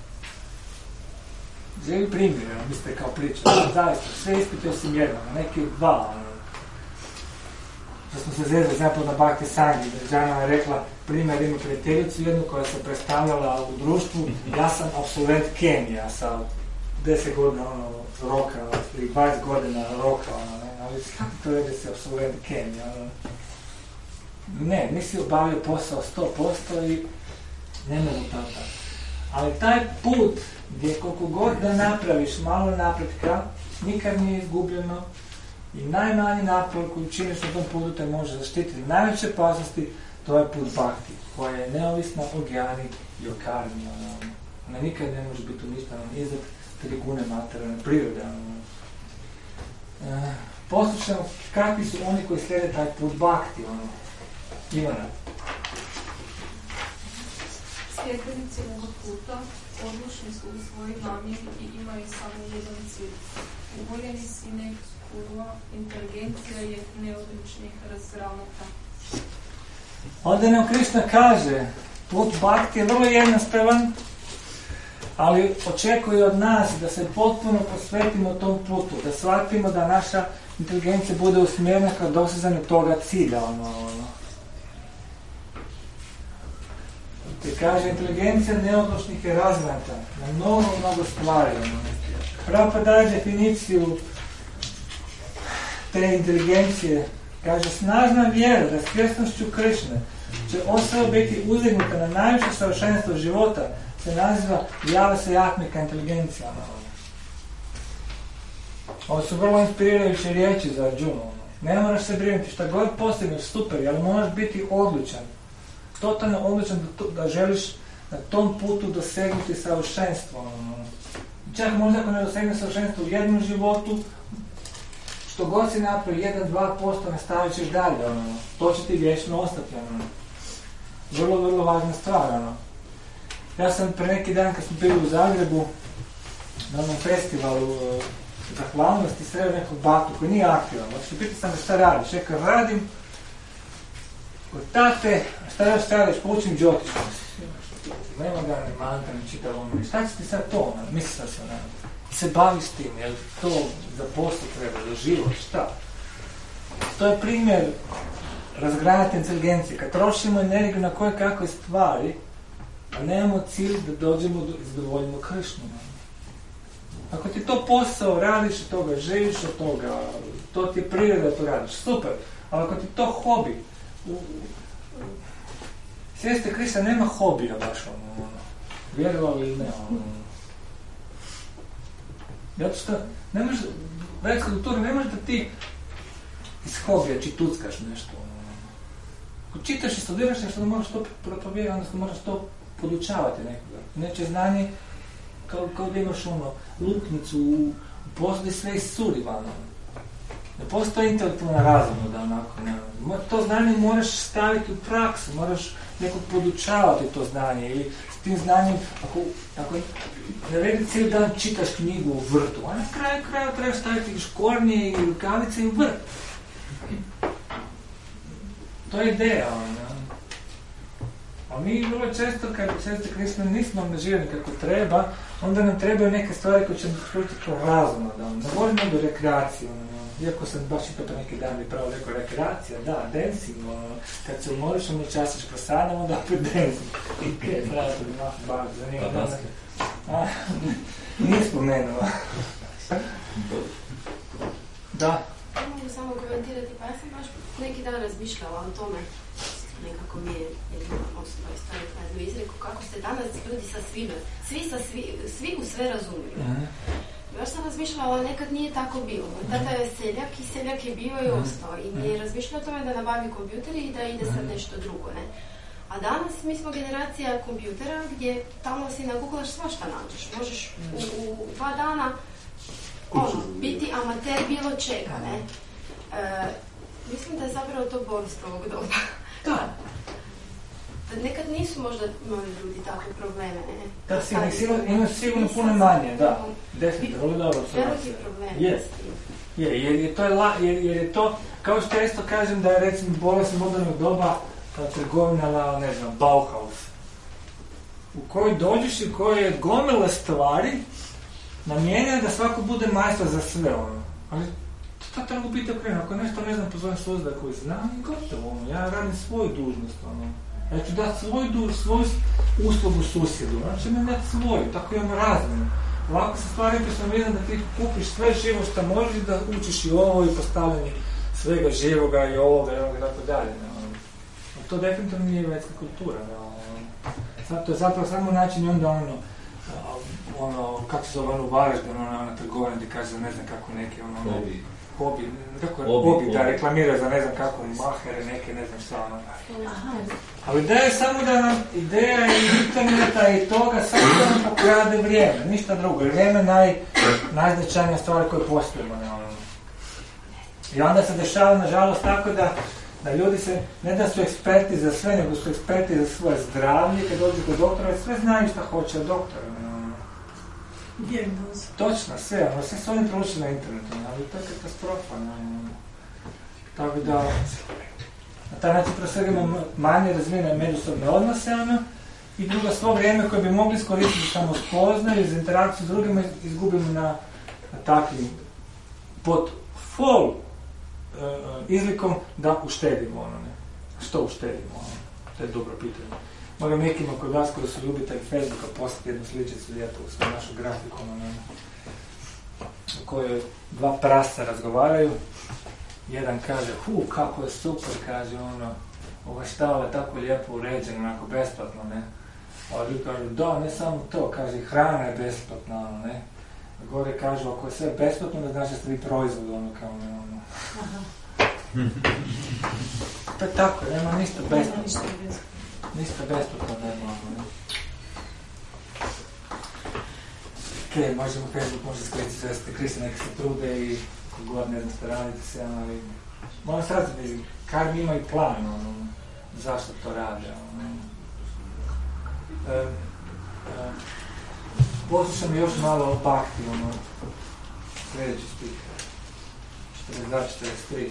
Želi primjer, mislite kao priča. Zaista, sve ispite osim jednoga, neki dva. Da smo se zezali zapravo na Bhakti Sangi, Žana je rekla, primjer ima prijateljicu jednu koja se predstavljala u društvu, ja sam absolvent kemija sa 10 godina roka, ili 20 godina roka, ali kako to je da si absolvent kemija? Ne, nisi obavio posao 100% i nema rezultata. Ali taj put gdje koliko god da napraviš malo napretka, nikad nije izgubljeno i najmanji napor koji učiniš na tom putu te može zaštititi najveće opasnosti, to je put Bhakti, koja je neovisna o Gyani i o karmi. Ona nikad ne može biti uništena iznad trigune materijalne prirode. Poslušajmo kakvi su oni koji slijede taj put Bhakti. Ivana. Sljedbenici ovog puta odlučni su u svojoj namjeri i imaju samo jedan cilj. Uvoljeni sine kurva, inteligencija je neodlučnih razgranata. Ovdje nam Krišna kaže, put Bhakti je vrlo jednostavan, ali očekuje od nas da se potpuno posvetimo tom putu, da shvatimo da naša inteligencija bude usmjerena ka dosezanju toga cilja. I kaže, inteligencija neodlučnih je razgranta na mnogo stvari. Prabhupada daje definiciju te inteligencije. Kaže, snažna vjera da s svjesnošću Krišne će osoba biti uzdignuta na najviše savršenstvo života se naziva java se jatmika inteligencija. Ovo su vrlo inspirirajuće riječi za Arjunu. Ne moraš se brinuti, šta god postigneš, super, ali moraš biti odlučan. Totalno odlučan da želiš na tom putu dosegnuti savršenstvo. Čak možda ako ne dosegneš savršenstvo u jednom životu, što god si napravi 1-2% nastavit ćeš dalje. To će ti vječno ostati. Vrlo važna stvar. Ja sam pre neki dan kad smo bili u Zagrebu na onom festivalu zahvalnosti sreo nekog batu koji nije aktivan. Pitao sam ga šta radiš. Rekao, radim kod tate, šta još radiš, poučim džotišu. Nema ga ni mantra, ni čitav ono. Šta će ti sad to? Mislio sam se bavi s tim, jel to za posao treba, za život, šta? To je primjer razgranate inteligencije. Kad trošimo energiju na koje kakve stvari, a nemamo cilj da dođemo do zadovoljimo Krišnu. Ako ti to posao, radiš od toga, živiš od toga, to ti je priroda da to radiš, super. Ali ako ti to hobi, svijeste Krišna nema hobija baš vjerovali ili ne. Zato što ne možeš, vedska kultura ne može da ti iz hobija čituckaš nešto. Ako čitaš i studiraš nešto, onda moraš to propovijeti, onda moraš to podučavati nekoga. Neće znanje kao da imaš luknicu u posudi sve iscuri van. Ne postoji intelektualna razumno da onako ne. To znanje moraš staviti u praksu, moraš nekog podučavati to znanje ili s tim znanjem, ako ne vedi cijeli dan čitaš knjigu u vrtu, a na kraju treba staviti škornje i rukavice i u vrt. To je ideja. A mi vrlo često, kad Sestre Krišne nismo angažirani kako treba, onda nam trebaju neke stvari koje će nam služiti kao razumno. Ne volimo do rekreaciju. Iako sam baš i to neki dan mi pravo rekao rekreacija, da, dancing, kad se umoriš, onda častiš prasadom, onda opet dancing. I kaj, pravo to bi malo baš zanimljivo. Nije spomenuo. Da. Mogu samo komentirati, pa ja sam baš neki dan razmišljala o tome, nekako mi je jedna osoba istavila jednu izreku, kako ste danas ljudi sa svime, svi u sve razumiju. Još sam razmišljala, nekad nije tako bilo. Tata je seljak i seljak je bio i ostao. I nije razmišljao o tome da nabavi kompjuter i da ide sad nešto drugo. Ne? A danas mi smo generacija kompjutera gdje tamo si naguglaš svašta nađeš. Možeš u 2 dana biti amater bilo čega. Ne? Mislim da je zapravo to bolest ovog doba. Da. Nekad nisu možda imali ljudi takve probleme, ne? Da, ima sigurno puno manje, da. Definitivno, vrlo dobro. Veliki problem. Jer je to, kao što isto kažem da je recimo bolest modernog doba trgovina na, ne znam, Bauhaus. U kojoj dođeš i u kojoj je gomila stvari namijenjena da svako bude majstor za sve ono. Ali to treba biti okrenuo. Ako nešto ne znam, pozovem suzda koji znam i gotovo ono. Ja radim svoju dužnost ono. Ja ću dati svoju uslugu susjedu, on će mi dati svoju, tako imamo razmjenu. Ovako se stvari personalizam da ti kupiš sve živo što možeš da učiš i ovo i postavljanje svega živoga i ovoga i tako dalje. To definitivno nije vedska kultura. To je zapravo samo način i onda kako se zove Varaždin, ona trgovina gdje kaže ne znam kako neki hobi da reklamira za ne znam kako mahere neke, ne znam šta ono. Ali ideja je samo da nam ideja interneta i toga samo da nam pokrade vrijeme, ništa drugo. Jer vrijeme je najznačajnija stvar koju postojimo. I onda se dešava nažalost tako da ljudi se, ne da su eksperti za sve, nego su eksperti za svoje zdravlje, kad dođu kod doktora, sve znaju šta hoće od doktora. Dijagnoza. Točno, sve su oni proučili na internetu, ali to je katastrofa. Tako da, na taj način prosegamo manje razvijene međusobne odnose, i druga svo vrijeme koje bi mogli iskoristiti samo spoznaju iz interakciju s drugima izgubimo na takvim pod full izlikom da uštedimo ono, ne. Što uštedimo? Ono? To je dobro pitanje. Moram nekima kod vas koji su ljubitelji Facebooka postati jednu sličicu lijepo u svoju našu grafiku ono, u kojoj dva prasca razgovaraju. Jedan kaže, kako je super, kaže ono, ova štala je tako lijepo uređena, onako besplatno, ne. A ljudi kažu, da, ne samo to, kaže, hrana je besplatna, ono, ne. Gore kažu, ako je sve besplatno, da znači ste vi proizvod, ono, kao ne, ono. To je tako, nema ništa besplatno. Ništa besplatno nema, ono, ne. Ok, možemo Facebook, može skriti sve, ste Kristi, neki se trude i kogod ne znam ste radite se, ali moram sad vidjeti, kaj mi imaju plan, ono, zašto to rade, ono. Poslušam još malo o Bhakti, ono, sljedeći stih, 42-43.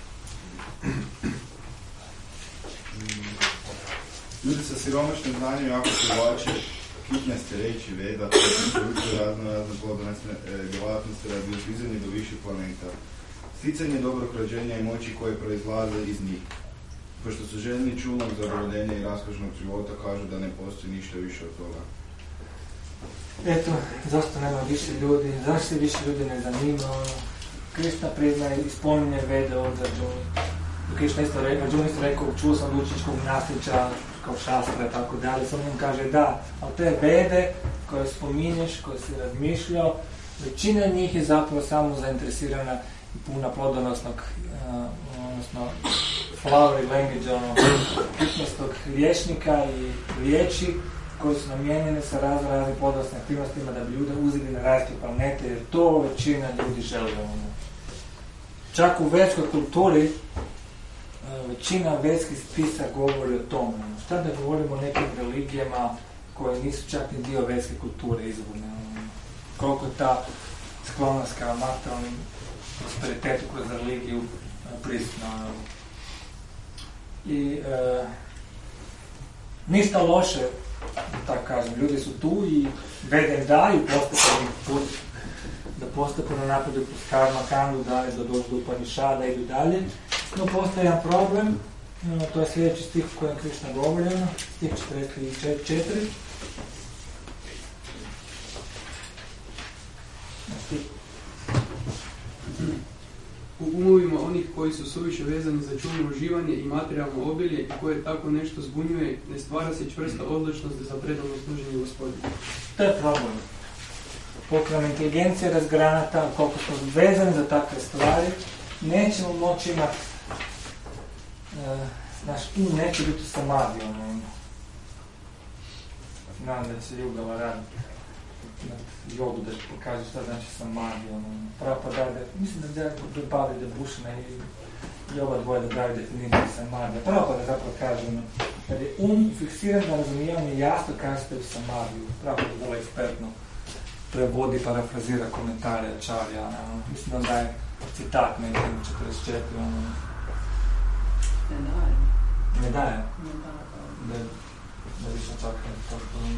Ljudi sa siromašnim znanjem jako privlače kitnjaste reči Veda, koji su razne plodonosne djelatnosti radi dizanja do viših planeta. Sticanje dobrog rođenja i moći koje proizlaze iz njih. Pošto su željni čulnog zadovoljenja i raskošnog života, kažu da ne postoji ništa više od toga. Eto, zašto nema više ljudi, zašto se više ljudi ne zanima? Krišna priznaje i spominje Vede od Arjuni. Krišna isto rekao, Arjuna isto rekao, čuo sam lučičkog nasljeđa, kao šastra, tako dalje, samo on kaže da, ali te Vede koje spominješ, koje si razmišljao, većina njih je zapravo samo zainteresirana i puna plodonosnog, odnosno flowery language, ono, pitnostog rječnika i riječi koje su namijenjene sa raznim plodonosnim aktivnostima da bi ljude uzeli na različite planete, jer to većina ljudi želi. Čak u vedskoj kulturi većina vedskih spisa govori o tome. Šta da govorimo o nekim religijama koje nisu čak ni dio vedske kulture izvorne. Koliko je ta sklonost ka materijalnom prosperitetu kroz religiju prisutna. I ništa loše, tako kažem, ljudi su tu i Vede im daju postepeni put da postepeno napreduju kroz karma kandu, dalje da dođu do Upanishada i idu dalje. No postoji jedan problem, to je sljedeći stih u kojem Krišna govori, stih 44. U umovima onih koji su suviše vezani za čudno uživanje i materijalno obilje i koje tako nešto zbunjuje, ne stvara se čvrsta odlučnost za predano služenje Gospodinu. To je problem. Koliko nam inteligencija razgranata, koliko smo vezani za takve stvari, nećemo moći imati, naš um neće biti samadi, znam da se Jugala radi na jodu da pokaže šta znači samadi, pravo da, mislim da Bali da Bušna i ova dvoje da daju definiciju samadi, pravo da zapravo kaže, kad je um fiksiran na razumijevanje jasno kažete u samadiju, pravo da vrlo ekspertno prevodi, parafrazira komentare Čarja, mislim da daje citat na 44, Ne daje. Da više čak to.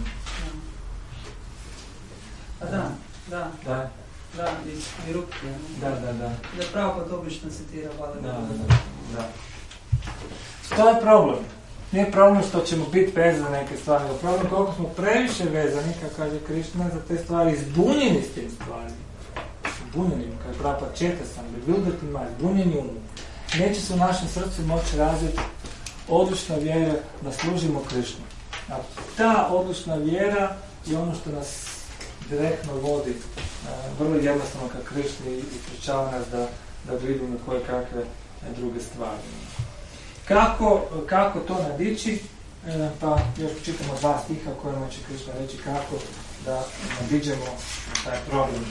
Da, iz Nirukti. Da. Da pravo kod obično citira Bala. Da. To je problem. Nije problem što ćemo biti vezani za neke stvari, nego problem koliko smo previše vezani, kako kaže Krišna, za te stvari, zbunjeni s tim stvarima. Zbunjeni, kaže prava četa sam, bewilderti mind, zbunjeni umu. Neće se u našem srcu moći razviti odlučna vjera da služimo Krišnu. A ta odlučna vjera je ono što nas direktno vodi vrlo jednostavno ka Krišni i sprečava nas da vidimo koje kakve druge stvari. Kako to nadići? Pa još čitamo 2 stiha kojima će Krišna reći kako da nadiđemo taj problem.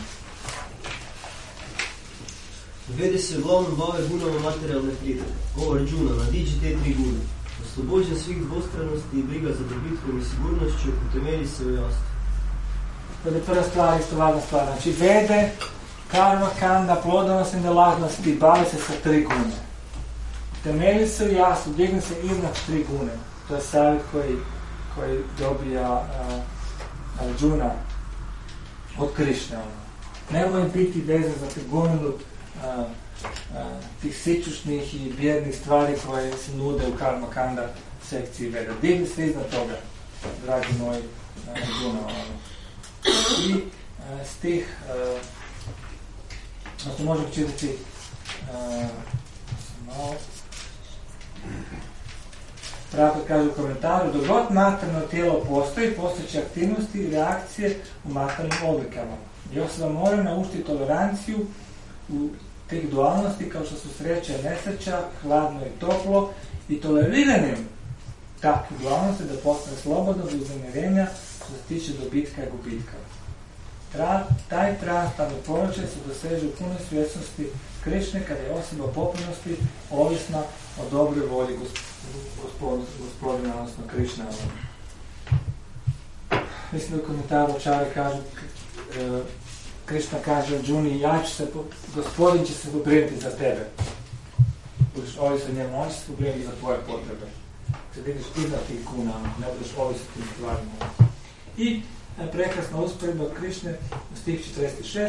Vede se uglavnom bave gunama materijalne prirode. Ovo Arjuna, nadiđi te 3 gune. Oslobođen svih dvostranosti i briga za dobitkom i sigurnošću, utemelji se u jasno. To je prva stvar, isto važna stvar. Znači, Vede, karma, kanda, plodonosne djelatnosti, bave se sa 3 gune. Temelji se u jasno, digni se iznad 3 gune. To je savjet koji dobija Arjuna od Krišne. Nemoj biti vezan za te gomilu tih sičušnih i bijednih stvari koje se nude u Karma Kanda sekciji Veda. Digli se iznad toga, dragi moji Arjuna. I stih, znači možemo čitati malo. Prabhupada kaže u komentaru, dok god materijalno tijelo postoji, postojeće aktivnosti i reakcije u materijalnim oblikama. I osoba mora naučiti toleranciju u tih dualnosti kao što su sreća i nesreća, hladno i toplo, i toleriranjem takve dualnosti da postane slobodno do uznemirenja što se tiče dobitka i gubitka. Taj transtavni položaj se doseže u punoj svjesnosti Krišne kada je osoba u potpunosti ovisna o dobroj volji gospodina, odnosno Krišna. Mislim da u komentaru Čari kažu, Krišna kaže Arjuni, gospodin će se pobrinuti za tebe. Budeš ovisno njemu, on će se pobrinuti za tvoje potrebe. Kad ideš iznad tih guna, ne budeš ovisno tim stvarima. I prekrasna usporedba Krišne u stih 46.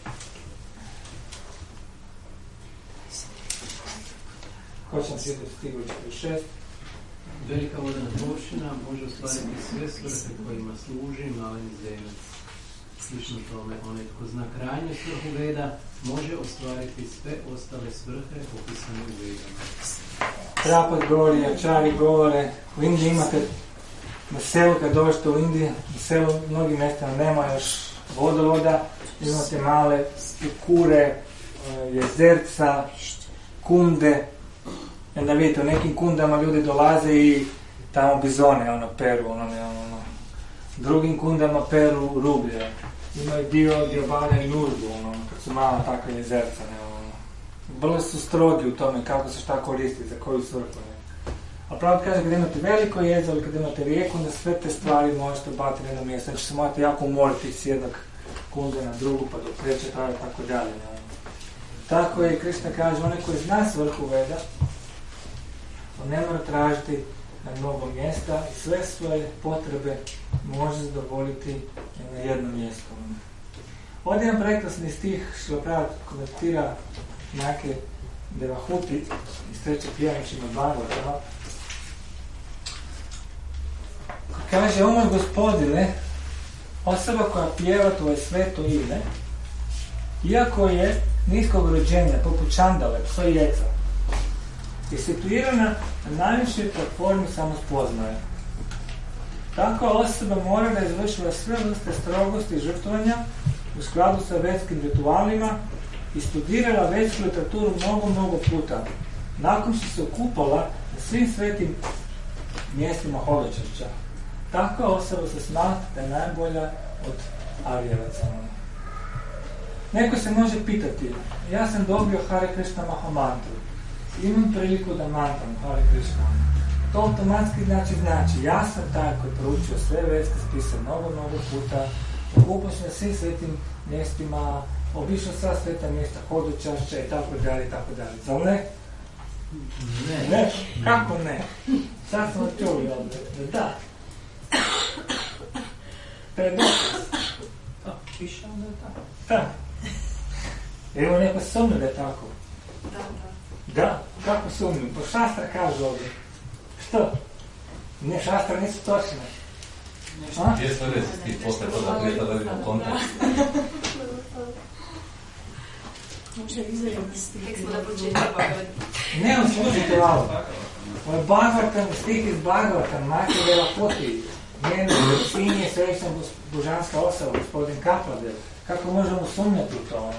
Ko će nam čitati stih 46? Velika vodena površina može ostvariti sve svrhe kojima služi maleni zemac. Slično tome, onaj tko zna krajnju svrhu Veda može ostvariti sve ostale svrhe opisane u Vedama. Prabhupada govori, Ačari govore, u Indiji imate na selu, kad dođete u Indiji, na selu mnogim mjestama nema još vodovoda, imate male kure, jezerca, kunde. Onda vidite, u nekim kundama ljudi dolaze i tamo bizone, peru, drugim kundama peru rublje. Imaju dio gdje obavljaju nurgu, kad su mala takva jezerca. Vrlo su strogi u tome kako se šta koristi, za koju svrhu. A pravo kaže, kad imate veliko jezero ili kad imate rijeku, onda sve te stvari možete bati na jedno mjesto. Znači se morate jako umoriti s jednog kunde na drugu, pa do treće, tako dalje. Tako je Krišna kaže, onaj koji zna svrhu Veda, on ne mora tražiti na mnogo mjesta i sve svoje potrebe može zadovoljiti na jednom mjestu. Ovdje imam prekrasni stih što pravi komentira Nake Devahuti iz treće pjevničima Bhagavata. Kaže, o moj gospodine, osoba koja pjeva tvoje sveto ime, iako je niskog rođenja, poput čandale, psojeca, je situirana na najvišoj platformi samospoznaje. Takva osoba mora da izvršila sve vrste strogosti i žrtvovanja u skladu sa vedskim ritualima i studirala vedsku literaturu mnogo puta. Nakon što se okupala na svim svetim mjestima hodočašća. Takva osoba se smatra da je najbolja od Arijevaca. Neko se može pitati, ja sam dobio Hare Krishna Mahamantru, imam priliku da mantram Hare Krishna. To automatski znači, ja sam taj koji proučio sve vedske spise mnogo puta, okupao se na svim svetim mjestima, obišao sva sveta mjesta hodočašća i tako dalje. Zar ne? Ne. Kako ne? Sad smo čuli ovdje. Da. To je dokaz. Piše onda je tako. Da. Evo neko sumnju da je tako. Da, kako sumnju? Pa šastra kaže ovdje. Što? Ne, šastra nisu točne. Gdje sljedeći stih posle toga prijeta da vidimo kontekst? Ne, slušajte ovo. Ovo je Bhagavatam, stih iz Bhagavatam, Majke Devahuti. Njeno sin je srećna božanska osoba, gospodin Kapadev. Kako možemo sumnjati u to?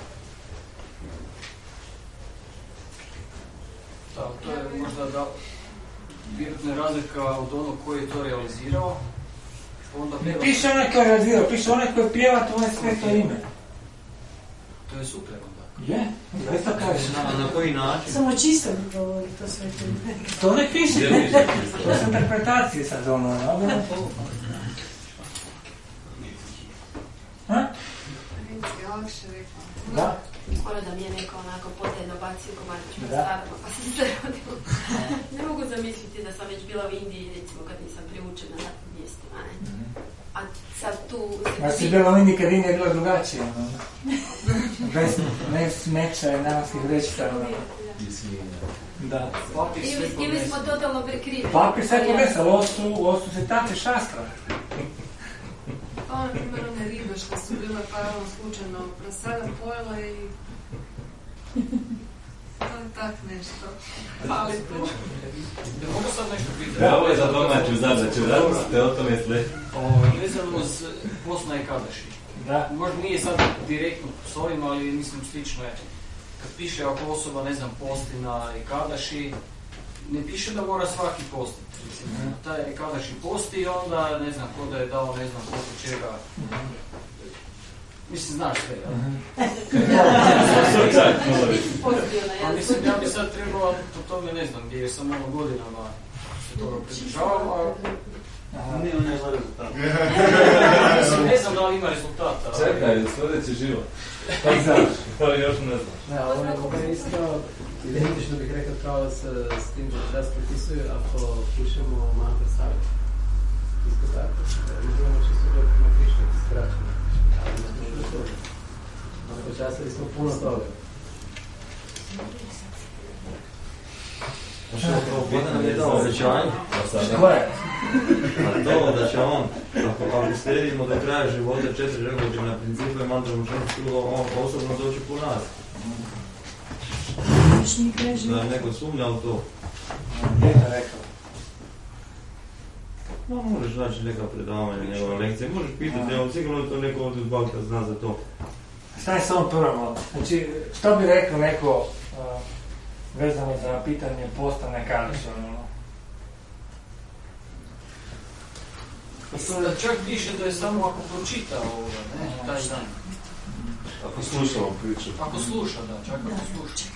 Da, to je možda da vjerojatno je razlika od onog koji je to realizirao. Ne piše onaj koji je realizirao, piše onaj koji pjeva tvoje sveto ime. To je super onda. Je, to kaže. Na koji način? Samo čisto mi govori to sveto ime. To ne piše. To su interpretacije sad ono. definicija, lakše rekla. Da? Ono da mi je neko onako potajno bacio komadić po Da. stvarama, pa sam se rodila. Ne mogu zamisliti da sam već bila u Indiji, recimo, kad nisam priučena na tim mjestima, ne? A sad tu... Ja si bila u Indiji kad Indija je bila drugačija, ono. Bez smeća i namaskih vrećica, ono. Da. Ili smo totalno prekriveni. Papir sve povesa, ovo su citaci šastra. To na primjer one ribe što su bile pa je ono slučajno sada pojele i to je tak nešto. Ali tu. Ne mogu sad nešto pitati. Da, ovo je za domaću zadaću, razmislite o tome sled. Vezano s Bosna i Kadaši. Da. Možda nije sad direktno s ovim, ali mislim slično je. Kad piše ako osoba, ne znam, posti na Ekadaši, ne piše da mora svaki postiti. Taj Ekadaši posti i onda, ne znam, ko da je dao, ne znam, koliko čega. Mislim, znaš sve, jel? Mislim, ja bi sad trebala po tome, ne znam, gdje sam ono godinama se toga pridržavam, a... Ne, on je za rezultat. Ne znam da li ima rezultata. Čekaj, sljedeći život. To još ne znam. Ne, ovo je isto identično bih rekao kao s tim da se propisuju ako pušemo mantra stavit. Isto tako. Možemo čisto dok na Krišna skraćeno. Ali ne smo što to. Počasili smo puno toga. Jedan je dao obećanje. Koje? A to da će on, ako slijedimo do kraja života 4 regularne principe i mantra mušenstva, on osobno doći po nas. Da je neko sumnja u to. Gdje je rekao? No, možeš naći neka predavanja, njegove lekcije, možeš pitati, evo sigurno je to neko ovdje iz Bakta zna za to. Šta je s ovom prvom? Znači, što bi rekao neko vezano za pitanje posta na Kadaši? Čak piše da je samo ako pročita ovoga, ne, taj dan. Ako slušamo priču. Ako sluša, da, čak ako sluša.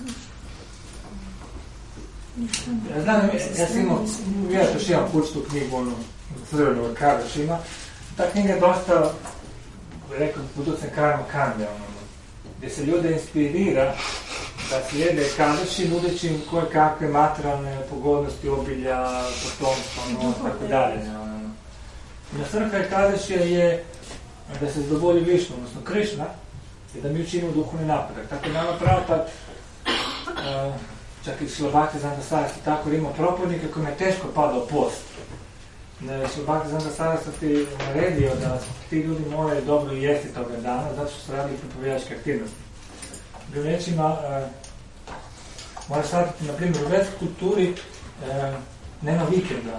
Ja znam, ja sam imao, vjerojatno još imam kuću tu knjigu, ono, crvenu od Kadaš ima. Ta knjiga je dosta, rekao, budućem Karma Kandja, ono, gdje se ljude inspirira da slijede Kadaši, nudeći im koje kakve materijalne pogodnosti, obilja, potomstva, ono, tako dalje. Na svrha Kadašija je da se zadovolji Višnu, odnosno Krišna, i da mi učinimo duhovni napredak. Tako da nama Prabhupada, čak i Šilabhakti Siddhanta Sarasvati, tako da ima propovjednika kojima je teško padao post. Šilabhakti Siddhanta Sarasvati naredio da ti ljudi moraju dobro jesti toga dana, zato što su radili propovijedačke aktivnosti. Drugim rečima, moraš shvatiti, na primjer, u vedskoj kulturi nema vikenda,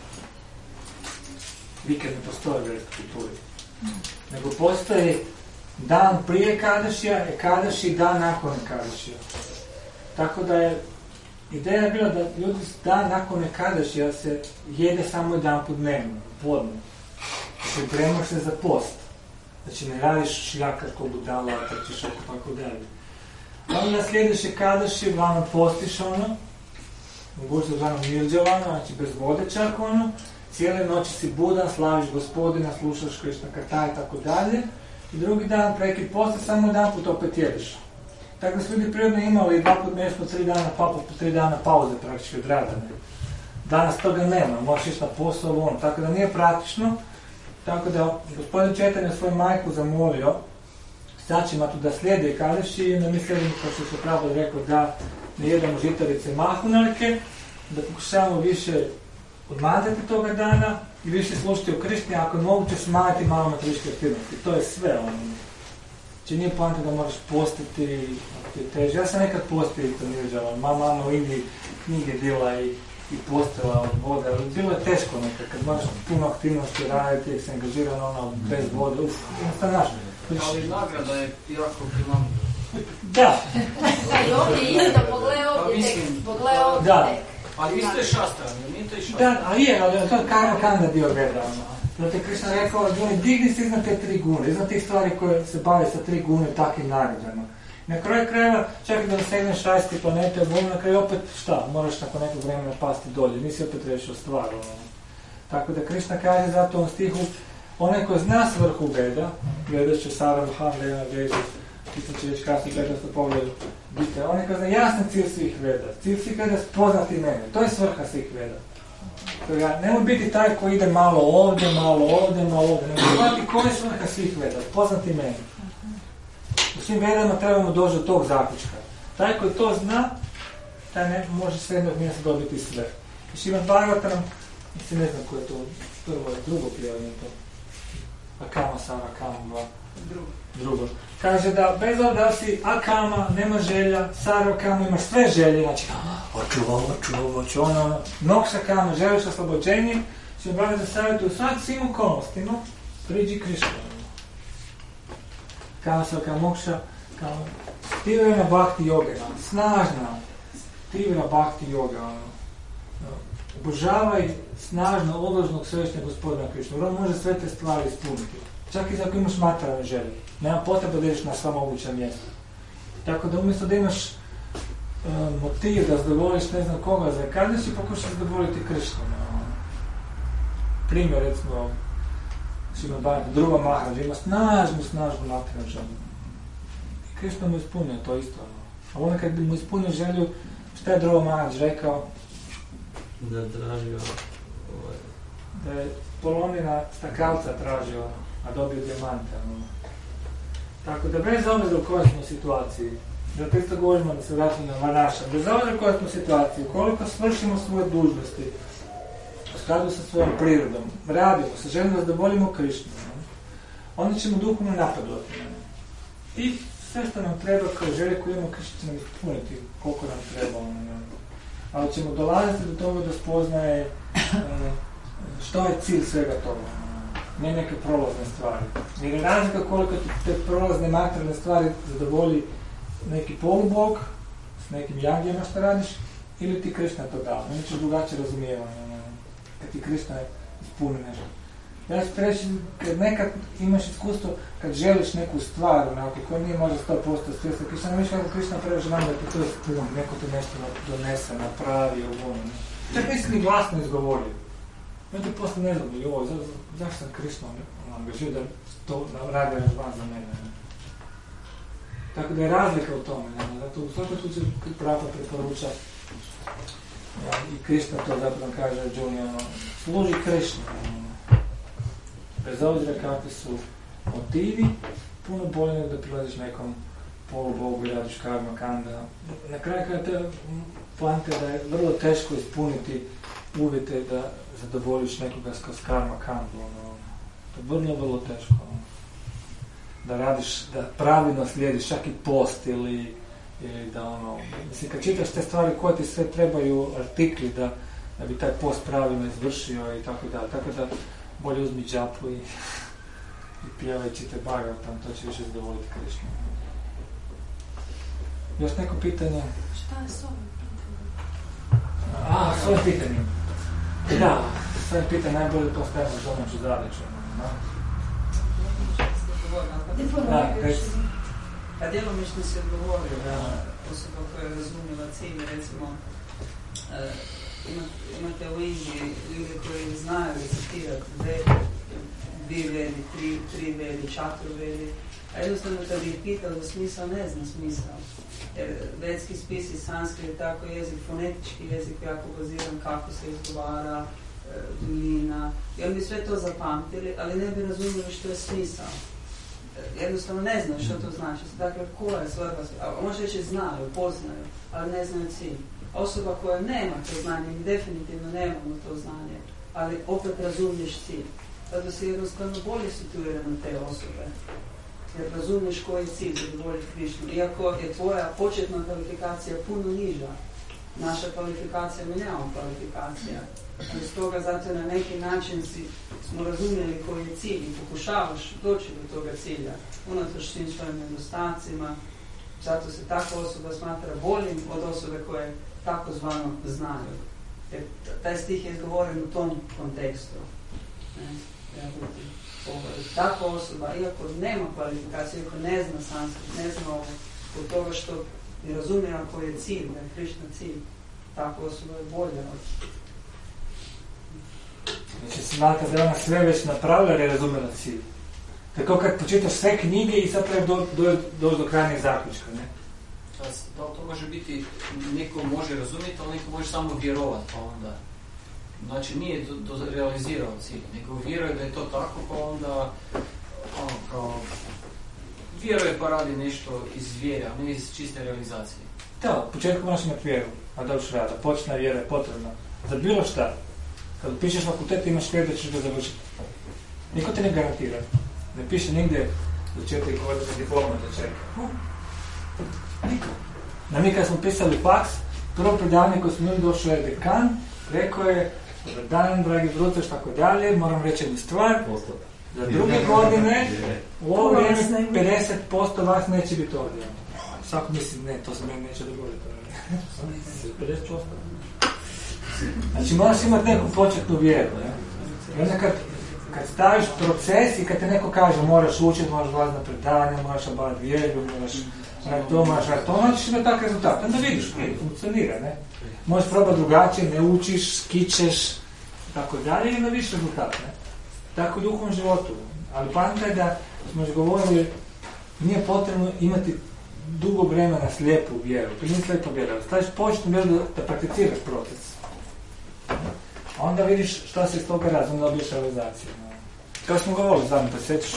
vikend ne postoji u vedskoj kulturi. Nego postoji dan prije Kadašija, Kadaši dan nakon Kadašija. Tako da je ideja je bila da ljudi dan nakon Kadašija se jede samo jedan put dnevno, podne. Znači, pripremaš se za post. Znači, ne radiš šljakar ko budala, trčiš oko tako dalje. Onda sljedeće Kadaši, uglavnom postiš ono, mogućno uglavnom nirđavano, znači bez vode čak ono, cijele noći si budan, slaviš Gospodina, slušaš Krišna Katha i tako dalje. I drugi dan prekid posta, samo jedan put opet jedeš. Tako da su ljudi prirodno imali 2 put mjesečno 3 dana pa po 3 dana pauze praktički od rada. Danas toga nema, možeš ići na posao, ono, tako da nije praktično. Tako da gospodin Četanja svoju majku zamolio stačima tu da slijede Kadaši i onda mi slijedimo, kao što se pravo rekao, da ne jedemo žitarice mahunarke, da pokušavamo više odmazati toga dana i više slušati o Krišni, ako je moguće smanjiti malo materijalne aktivnosti. To je sve ono. Znači nije poanta da moraš postiti, ako ti je teže. Ja sam nekad postio i to nirđala. Mama u Indiji knjige dila i postila od vode, ali bilo je teško nekad, kad moraš puno aktivnosti raditi, jer se angažiran ono bez vode, jednostavno naš. Ali nagrada je jako primamljiva. Da. I ovdje isto, pogledaj ovdje tek. Ali isto je šastra, nije to i šastra. Da, ali je, ali to je Karma Kanda dio veda. Zato je Krišna rekao, digni se iznad te 3 gune, iznad tih stvari koje se bave sa 3 gune takvim naredama. Na kraju krajeva, čak i da dosegneš 6 planete, na kraju opet šta, moraš nakon nekog vremena pasti dolje, nisi opet rešio stvar. Tako da Krišna kaže zato u stihu, Onaj ko zna svrhu Veda, Veda će Saravhan, Veda, Veda, ti će reći kasnije Veda što pogledu, onaj ko zna jasan cilj svih Veda. Cilj svih Veda je spoznati mene. To je svrha svih Veda. Nemoj biti taj koji ide malo ovdje, malo ovdje, malo ovdje. Nemoj znati koja je svrha svih Veda, spoznati mene. U svim Vedama trebamo doći do tog zaključka. Taj koji to zna, taj ne može s jednog mjesta dobiti sve. I Šrimad Bhagavatam, mislim ne znam ko je to prvo ili drugo prijavljeno to. Akama Sara, Akama, drugo. Kaže da bez obzira da si Akama, nema želja, Sara Akama imaš sve želje, znači hoću ono, Moksha Kama, želiš oslobođenje, će Bhagavatam savjetuje svim okolnostima, priđi Krišnu. Kama Sara Moksha, Kama, Tivira Bhakti Yoga, snažna, Tivira Bhakti Yoga, obožavaj snažno odložnog svešnjeg gospodina Krišnu, jer on može sve te stvari ispuniti. Čak i ako imaš materijalne želje. Nema potreba da ideš na sva moguća mjesta. Tako da umjesto da imaš motiv da zadovoljiš ne znam koga za Ekadaši, pokušaš zadovoljiti Krišnu. Primjer, recimo, Šrimad Bhagavatam, Dhruva Maharaj ima snažnu materijalnu želju. I Krišna mu ispunio to isto. A onda kad bi mu ispunio želju, šta je Dhruva Maharaj rekao? Da tražio da je polomina stakalca tražio, a dobio dijamante. Tako da bez obzira u kojoj smo situaciji, da isto govorimo da se vratimo na Vanaša, bez obzira u kojoj smo situaciji, koliko svršimo svoje dužnosti, u skladu sa svojom prirodom, radimo se, želimo da zadovoljimo Krišnu, onda ćemo duhovno napredovati. I sve što nam treba kao želje koje imamo, Krišna će nam ispuniti koliko nam treba. Ali ćemo dolaziti do toga da spoznaje što je cilj svega toga, ne neke prolazne stvari. Jer je razlika koliko te prolazne materijalne stvari zadovolji neki polubog s nekim jagijama što radiš, ili ti Krišna to da. Oni ćeš drugačije razumijevanje, kad ti Krišna ispuni nešto. Ja ću reći, kad nekad imaš iskustvo, kad želiš neku stvar, onako, koja nije možda 100% svjesna Krišna, ne viš kako Krišna preveže nam da ti to ispuni, neko ti nešto donese, napravi, čak nisi ni glasno izgovorio. Ja ti posle ne znam, zašto sam Krišna angažio da to radi aranžman za mene. Tako da je razlika u tome, zato u svakom slučaju Prabhupada preporuča i Krišna to zapravo kaže Arjuni, služi Krišni. Bez obzira kakvi su motivi, puno bolje nego da prilaziš nekom polubogu i radiš karma kanda. Na kraju kada te poante da je vrlo teško ispuniti uvjete da zadovoljiš nekoga s karma kandu. To je vrlo teško. Da radiš, da pravilno slijediš čak i post ili da mislim kad čitaš te stvari koje ti sve trebaju artikli da bi taj post pravilno izvršio i tako da. Tako da bolje uzmi džapu i pjevaj čitaj Bhagavatam, to će više zadovoljiti Krišnu. Još neko pitanje? Šta je s ovim pitanjem? S ovim pitanjem. Da, s ovim pitanjem najbolje postavimo domaću zadaću. A djelomično se odgovorio da osoba koja je razumjela cilj, recimo, imate u Indiji ljude koji znaju recitirati dvije vedi, tri vedi, četiri vedi, a jednostavno kad ih pitao za smisao, ne zna smisao. Jer vedski spis i sanskrit je tako jezik, fonetički jezik, jako baziran kako se izgovara, duljina, i on bi sve to zapamtili, ali ne bi razumjeli što je smisao. Jednostavno ne znaju što to znači. Dakle, koja je svrha? Može reći znaju, poznaju, ali ne znaju cilj. Osoba koja nema to znanje, mi definitivno nemamo to znanje, ali opet razumiješ cilj. Zato si jednostavno bolje situirano te osobe. Jer razumiješ koji je cilj, zadovoljiti Krišnu. Iako je tvoja početna kvalifikacija puno niža. Naša kvalifikacija, mi nemamo kvalifikacija. I stoga zato na neki način smo razumjeli koji je cilj i pokušavaš doći do toga cilja. Unatoč svim svojim nedostacima. Zato se takva osoba smatra boljim od osobe koje takozvano znaju. Jer taj stih je izgovoren u tom kontekstu. Takva osoba, iako nema kvalifikacije, iako ne zna sanskrit, ne zna ovo, od toga što je razumijela koji je cilj, da je Krišna cilj, takva osoba je bolja od. Znači, smatra da je ona sve već napravila jer je razumjela cilj. Tako kad počitaš sve knjige i zapravo dođe do krajnjeg zaključka, ne? Da, to može biti, neko može razumjeti, ali neko može samo vjerovati, pa onda... Znači, nije realizirao cilj, nego vjeruje da je to tako, pa onda... kao... Vjeruje pa radi nešto iz vjere, a ne iz čiste realizacije. Da, u početku moraš imati vjeru, a da uš rada, početna vjera je potrebna. Za bilo šta. Kad pišeš fakultet imaš vjeru da ćeš ga završiti. Niko te ne garantira. Ne piše nigdje do 4 godine diploma da čeka. Niko. Na mi kad smo pisali faks, prvo predavanje koje smo imali došao je dekan, rekao je, dobar dan, dragi brucoš, tako dalje, moram reći jednu stvar, za druge godine u ovo vrijeme 50% vas neće biti ovdje. Svako misli, ne, to se meni neće dogoditi. 50%. Znači moraš imati neku početnu vjeru. I onda kad staviš proces i kad te neko kaže moraš učiti, moraš dolaziti na predavanja, moraš obaviti vjeru, moraš to, onda ćeš imati takav rezultat. Onda vidiš, funkcionira, ne? Možeš probati drugačije, ne učiš, skičeš, tako dalje i onda vidiš rezultat, ne? Tako u duhovnom životu. Ali pamtaj da smo još govorili, nije potrebno imati dugo vremena slijepu vjeru. To nije slijepa vjera. Staviš početnu vjeru da prakticiraš proces. A onda vidiš šta se iz toga razum, onda dobiješ realizaciju. Kao smo govorili zadnji, pa sjećaš.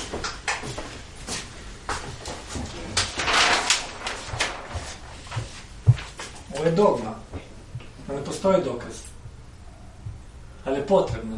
Ovo je dogma. Ne postoji dokaz. Ali je potrebna.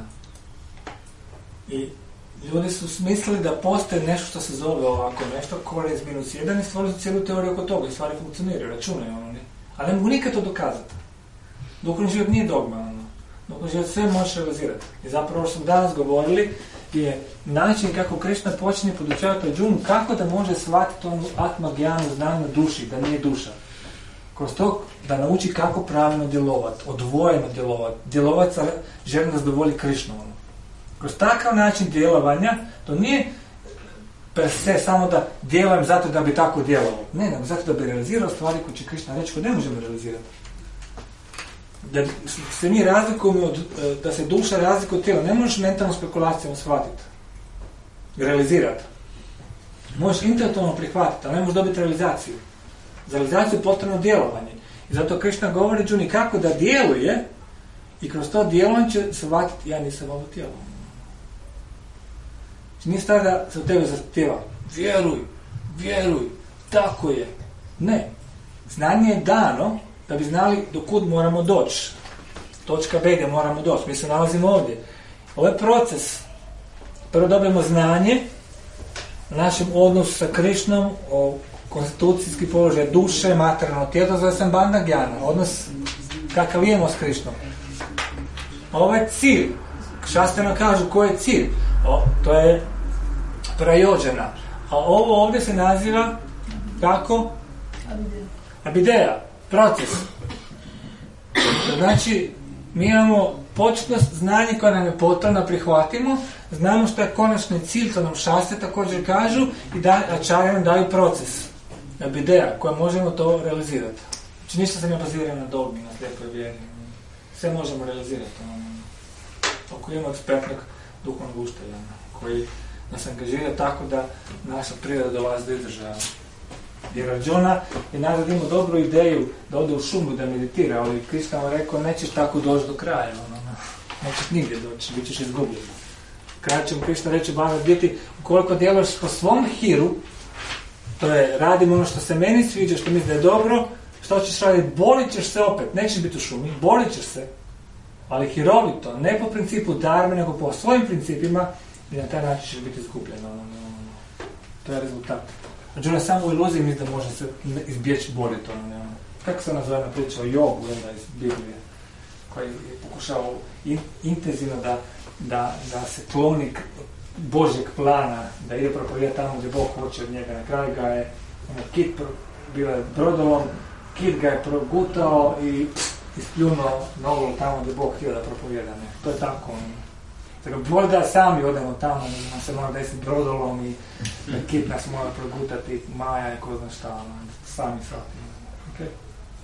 I ljudi su smislili da postoje nešto što se zove ovako, nešto korez minus 1 i stvorili su cijelu teoriju oko toga i stvari funkcioniraju, računaju ono, ne? Ali ne mogu nikad to dokazati. Duhovni život nije dogma, ono. Duhovni život sve možeš realizirati. I zapravo ovo što smo danas govorili je način kako Krišna počinje podučavati Arjunu kako da može shvatiti onu atma gyanu, znanje duši, da nije duša. Kroz to da nauči kako pravilno djelovati, odvojeno djelovati sa željom da zadovolji Krišnu. Ono. Kroz takav način djelovanja, to nije per se samo da djelujem zato da bi tako djelovao. Ne, nego zato da bi realizirao stvari koje će Krišna reći koje ne možemo realizirati. Da se mi razlikujemo, da se duša razlikuje od tijela, ne možeš mentalnom spekulacijom shvatiti, realizirati. Možeš intelektualno prihvatiti, ali ne možeš dobiti realizaciju. Za realizaciju je potrebno djelovanje. I zato Krišna govori Arjuni kako da djeluje i kroz to djelovanje će shvatiti ja nisam ovo tijelo. Nije stvar da se od tebe zahtjeva vjeruj, tako je. Ne. Znanje je dano da bi znali do kud moramo doći. Točka B gdje moramo doći. Mi se nalazimo ovdje. Ovo je proces. Prvo dobijemo znanje o našem odnosu sa Krišnom, o konstitucijski položaj duše, materijalno tijelo, zove sam Bandha Gyana. Odnos kakav imamo s Krišnom. Ovo je cilj. Šastrama kažu koji je cilj. To je prajođena. A ovo ovdje se naziva kako? Abideja. Proces. Znači, mi imamo početno znanje koje nam je potrebno, prihvatimo, znamo što je konačni cilj, to nam šastre također kažu i ačarje nam daju proces. Abideja, koja možemo to realizirati. Znači, ništa se ne bazira na dogmi, na slijepoj vjeri. Sve možemo realizirati. Ako imamo ekspertnog duhovnog učitelja koji nas angažira tako da naša priroda dolazi do izražaja. Jer Arjuna je nazad imao dobru ideju da ode u šumu da meditira, ali Krišna mu rekao nećeš tako doći do kraja, nećeš nigdje doći, bit ćeš izgubljen. Kraj će mu Krišna reći biti, ukoliko djeluješ po svom hiru, to je radim ono što se meni sviđa, što misli da je dobro, što ćeš raditi, bolit ćeš se opet, nećeš biti u šumi, bolit ćeš se, ali hirovito, ne po principu dharme, nego po svojim principima i na taj način ćeš biti izgubljen. To je rezultat. Arjuna samo u iluziji misli da može se izbjeći boriti. Kako se ona zove priča o jogu iz Biblije, koji je pokušao intenzivno da se kloni Božjeg plana, da ide propovijedati tamo gdje Bog hoće od njega. Na kraju ga je kit bila brodolom, kit ga je progutao i ispljunuo nogu tamo gdje Bog htio da propovijeda. To je tako. Tako, bolje da sami odemo tamo, nam se mora desiti brodolom i kit nas mora progutati, Maja i ko zna šta, sami shvatimo. Okay.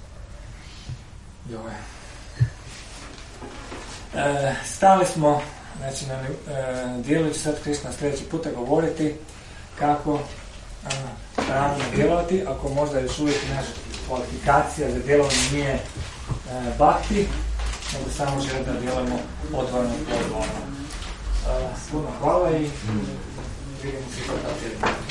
Stali smo Znači, djelujući sad Krišna sljedeći puta govoriti kako pravilno djelovati, ako možda još uvijek naša kvalifikacija za djelovanje nije bhakti, nego samo žele da djelujemo otvoreno i odgovorno. Puno hvala i vidimo se kod